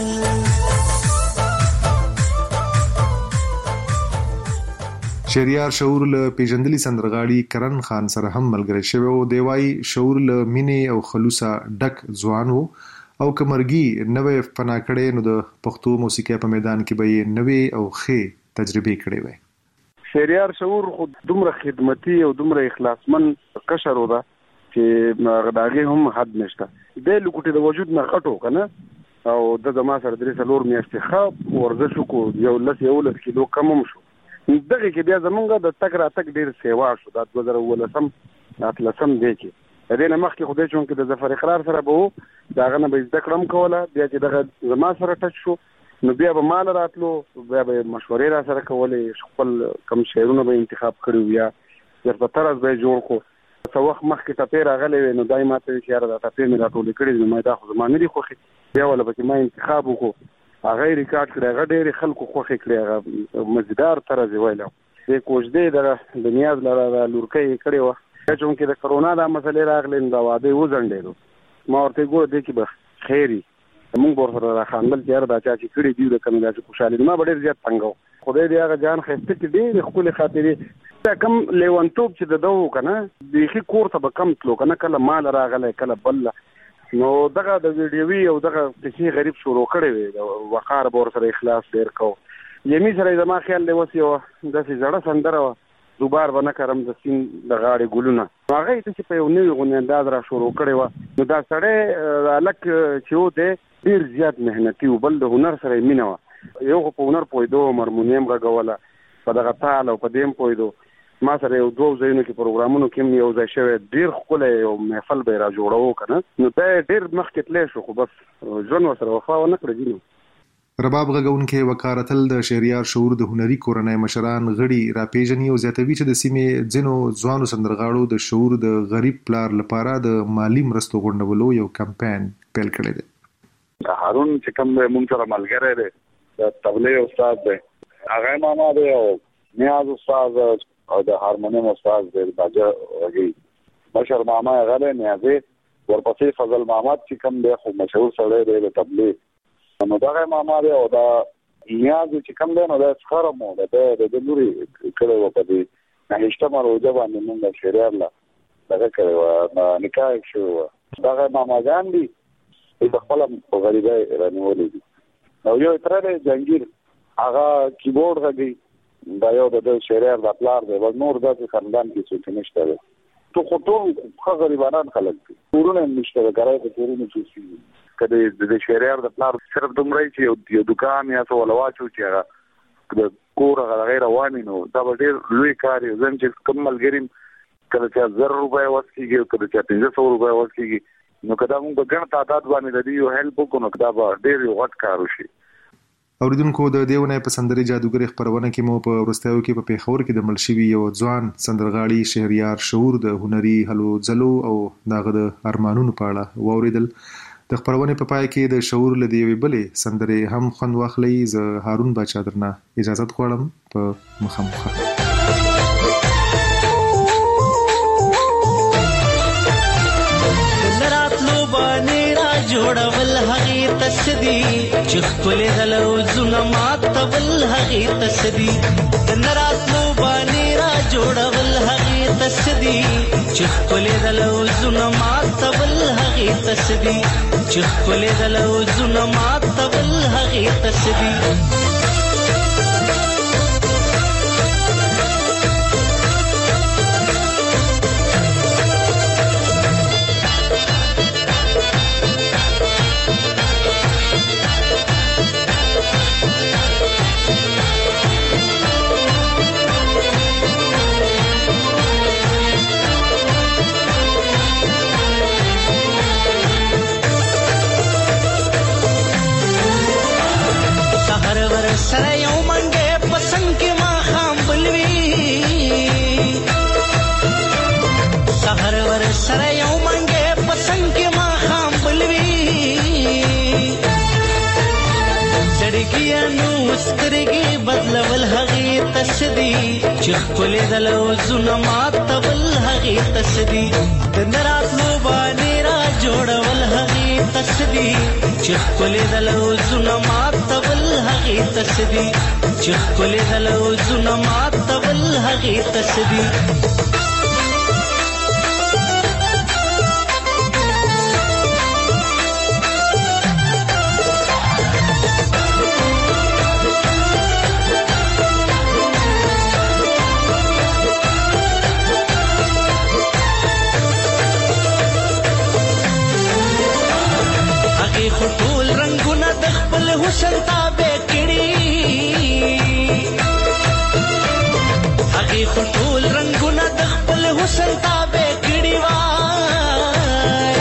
شهریار شعور له پیژندلي سندرغاړي کرن خان سره هم ملګری شوی او دیوای شعور له مینې او خلوصه ډک ځوان وو او کمرګي نوې فنا کړي نو د پښتو موسیقي په میدان کې به نوې او ښه تجربه کړي وي شهریار شعور خو دومره خدمتي او دومره اخلاصمن کشر ودا چې داغه هم حد نشته د لوکټي د وجود نه غټو کنه او د زما سره درې څلور میاشتې خاب ورزش کو یو لس یو لس کیلو کم شو دغه کې بیا زمونږ د تک را تک ډیر سیوا شو د دوه زره ولسم اتلسم دی کې دې نه مخکې خدای چون کې د ظفر اقرار سره به وو داغه نه به زده کړم کوله بیا چې دغه زما سره ټچ شو نو بیا به مال راتلو بیا به مشورې را سره کولې خپل کم شعرونه به انتخاب کړو یا درته طرز به جوړ کو څو وخت مخکې ټپې راغلې نو دای ماته چې یاره دا ټپې مې راټولې کړې نو ما دا خو زما نه دي خوښې بیا ولا به ما انتخاب وکړو هغه ریکارډ کړی هغه ډېرې خلکو خوښې کړی هغه مزیدار طرز یې ویلی دې کوژدې د د نیاز لره لورکۍ یې کړې وه بیا چونکې د کرونا دا مسلې راغلې نو دا واده یې وځنډېدو ما ورته ګوره دې کې به خیر وي موږ به ورسره راخاندل چې یاره دا چا چې کړي دي د کمې داسې خوشحالي ما به ډېر زیات تنګ خدای دې هغه جان خسته کې ډېر خپل خاطرې دا کم لیوانتوب چې د دوه کنه بيخي کور ته به کم تلو کنه کله مال راغله کله بل نو دغه د ویډیوي او دغه کسی غریب شروع کړي وي وقار بور سره اخلاص ډیر کو یمي سره زما خیال دی وسی او د سي زړه سندره دوبار بنه کرم د سین د غاړي ګلونه هغه چې په یو نوې غونډه انداز را شروع کړي و نو دا سره الک چې و دې ډیر زیات مهنتي او بل د هنر سره مينه یو په هنر پویدو هارمونیم غوله په دغه تال او په دیم پویدو ما سره یو دوه ځایونو کې پروګرامونو کې یو ځای شوی ډیر خپل یو محفل به را جوړاو کنه نو دا ډیر مخکې تللی شو خو بس ژوند ورسره وفا ونه کړی نو رباب غږونکي وکارتل د شهریار شعور د هنري کورنۍ مشران غړي راپېژني او زیاتوي چې د سیمې ځینو ځوانو سندرغاړو د شعور د غریب پلار لپاره د مالی مرستو غونډولو یو کمپاین پیل کړی دی هارون چې کوم مونږ سره ملګری دی د طبلې استاد دی هغه ماما دی او نیاز استاد او د هارمونیم استاد د باجه وږي مشر ماما غله نیازه ورپسې فضل محمد چې کوم دی خو مشهور سره دی د تبلیغ نو دا ماما دی او دا نیاز چې کوم دی نو دا ښکارا مو دا د نوري کړه و په دې نهشته مارو ځوان موږ شریار لا دا کړو نکاح شو دا ماما ځان دی د خپل غریبای رانیولې دي نو یو تر دې جنگیر هغه کیبورډ غږی دا یو د شریعر د پلار دی ول نور د خاندان کې څه نشته دی تو خو ټول غریبانان خلک دي ورونه نشته غره د ټولو چې کله د شریعر د پلار صرف دومره چې یو دکان یا څه ولواچو چې هغه د کور غیر رواني نو دا ډېر لوی کار دی ځکه چې کمل ګریم کله چې زر روپے ورسیږي کله چې پنځه سوه روپے ورسیږي نو کدا موږ ګڼ تعداد باندې د دې یو هیلپ وکړو کدا به ډېر یو غټ کار وشي اوریدونکو د دیونه په سندري جادوګر خبرونه کې مو په ورستیو کې په پیښور کې د ملشوي یو ځوان سندرغاړي شهریار شعور د هنري هلو ځلو او داغه د ارمانونو په اړه ووریدل د خبرونه په پای کې د شعور لدی وی بلې سندري هم خوند واخلي ز هارون باچا درنه اجازه غواړم په مخامخ جوړول هغه تسدي چې خپل دلو زونه ماتول هغه تسدي د نراتلو باندې را جوړول هغه تسدي چې خپل دلو زونه ماتول هغه تسدي چې خپل دلو زونه ماتول هغه تسدي سره یو منګه پسند کې ما خام بلوي سحر ور سره یو منګه پسند کې ما خام بلوي سړګي نو سترګي بدلول هغه تسدي چې خپل دلو زونه ماتول هغه تسدي د نراتلو باندې را جوړول هغه تسدي چې خپل دلو زونه ماتول هغه تسدي چې خپل دلو زونه ماتول هغه تسدي ټول رنگونه د خپل حسن تابع کړي هغه ټول رنگونه د خپل حسن تابع کړي وای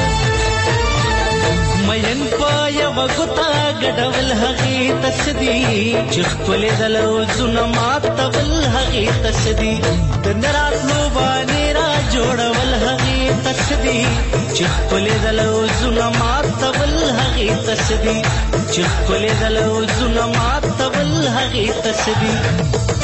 مین پای وګتا ګډول هغه تسدي چې خپل دلو زونه ماتول هغه تسدي د نراتلو باندې را جوړول هغه تسدي چې خپل دلو زونه ماتول هغه تسدي چې خپل دلو زونه ماتول هغه تسدي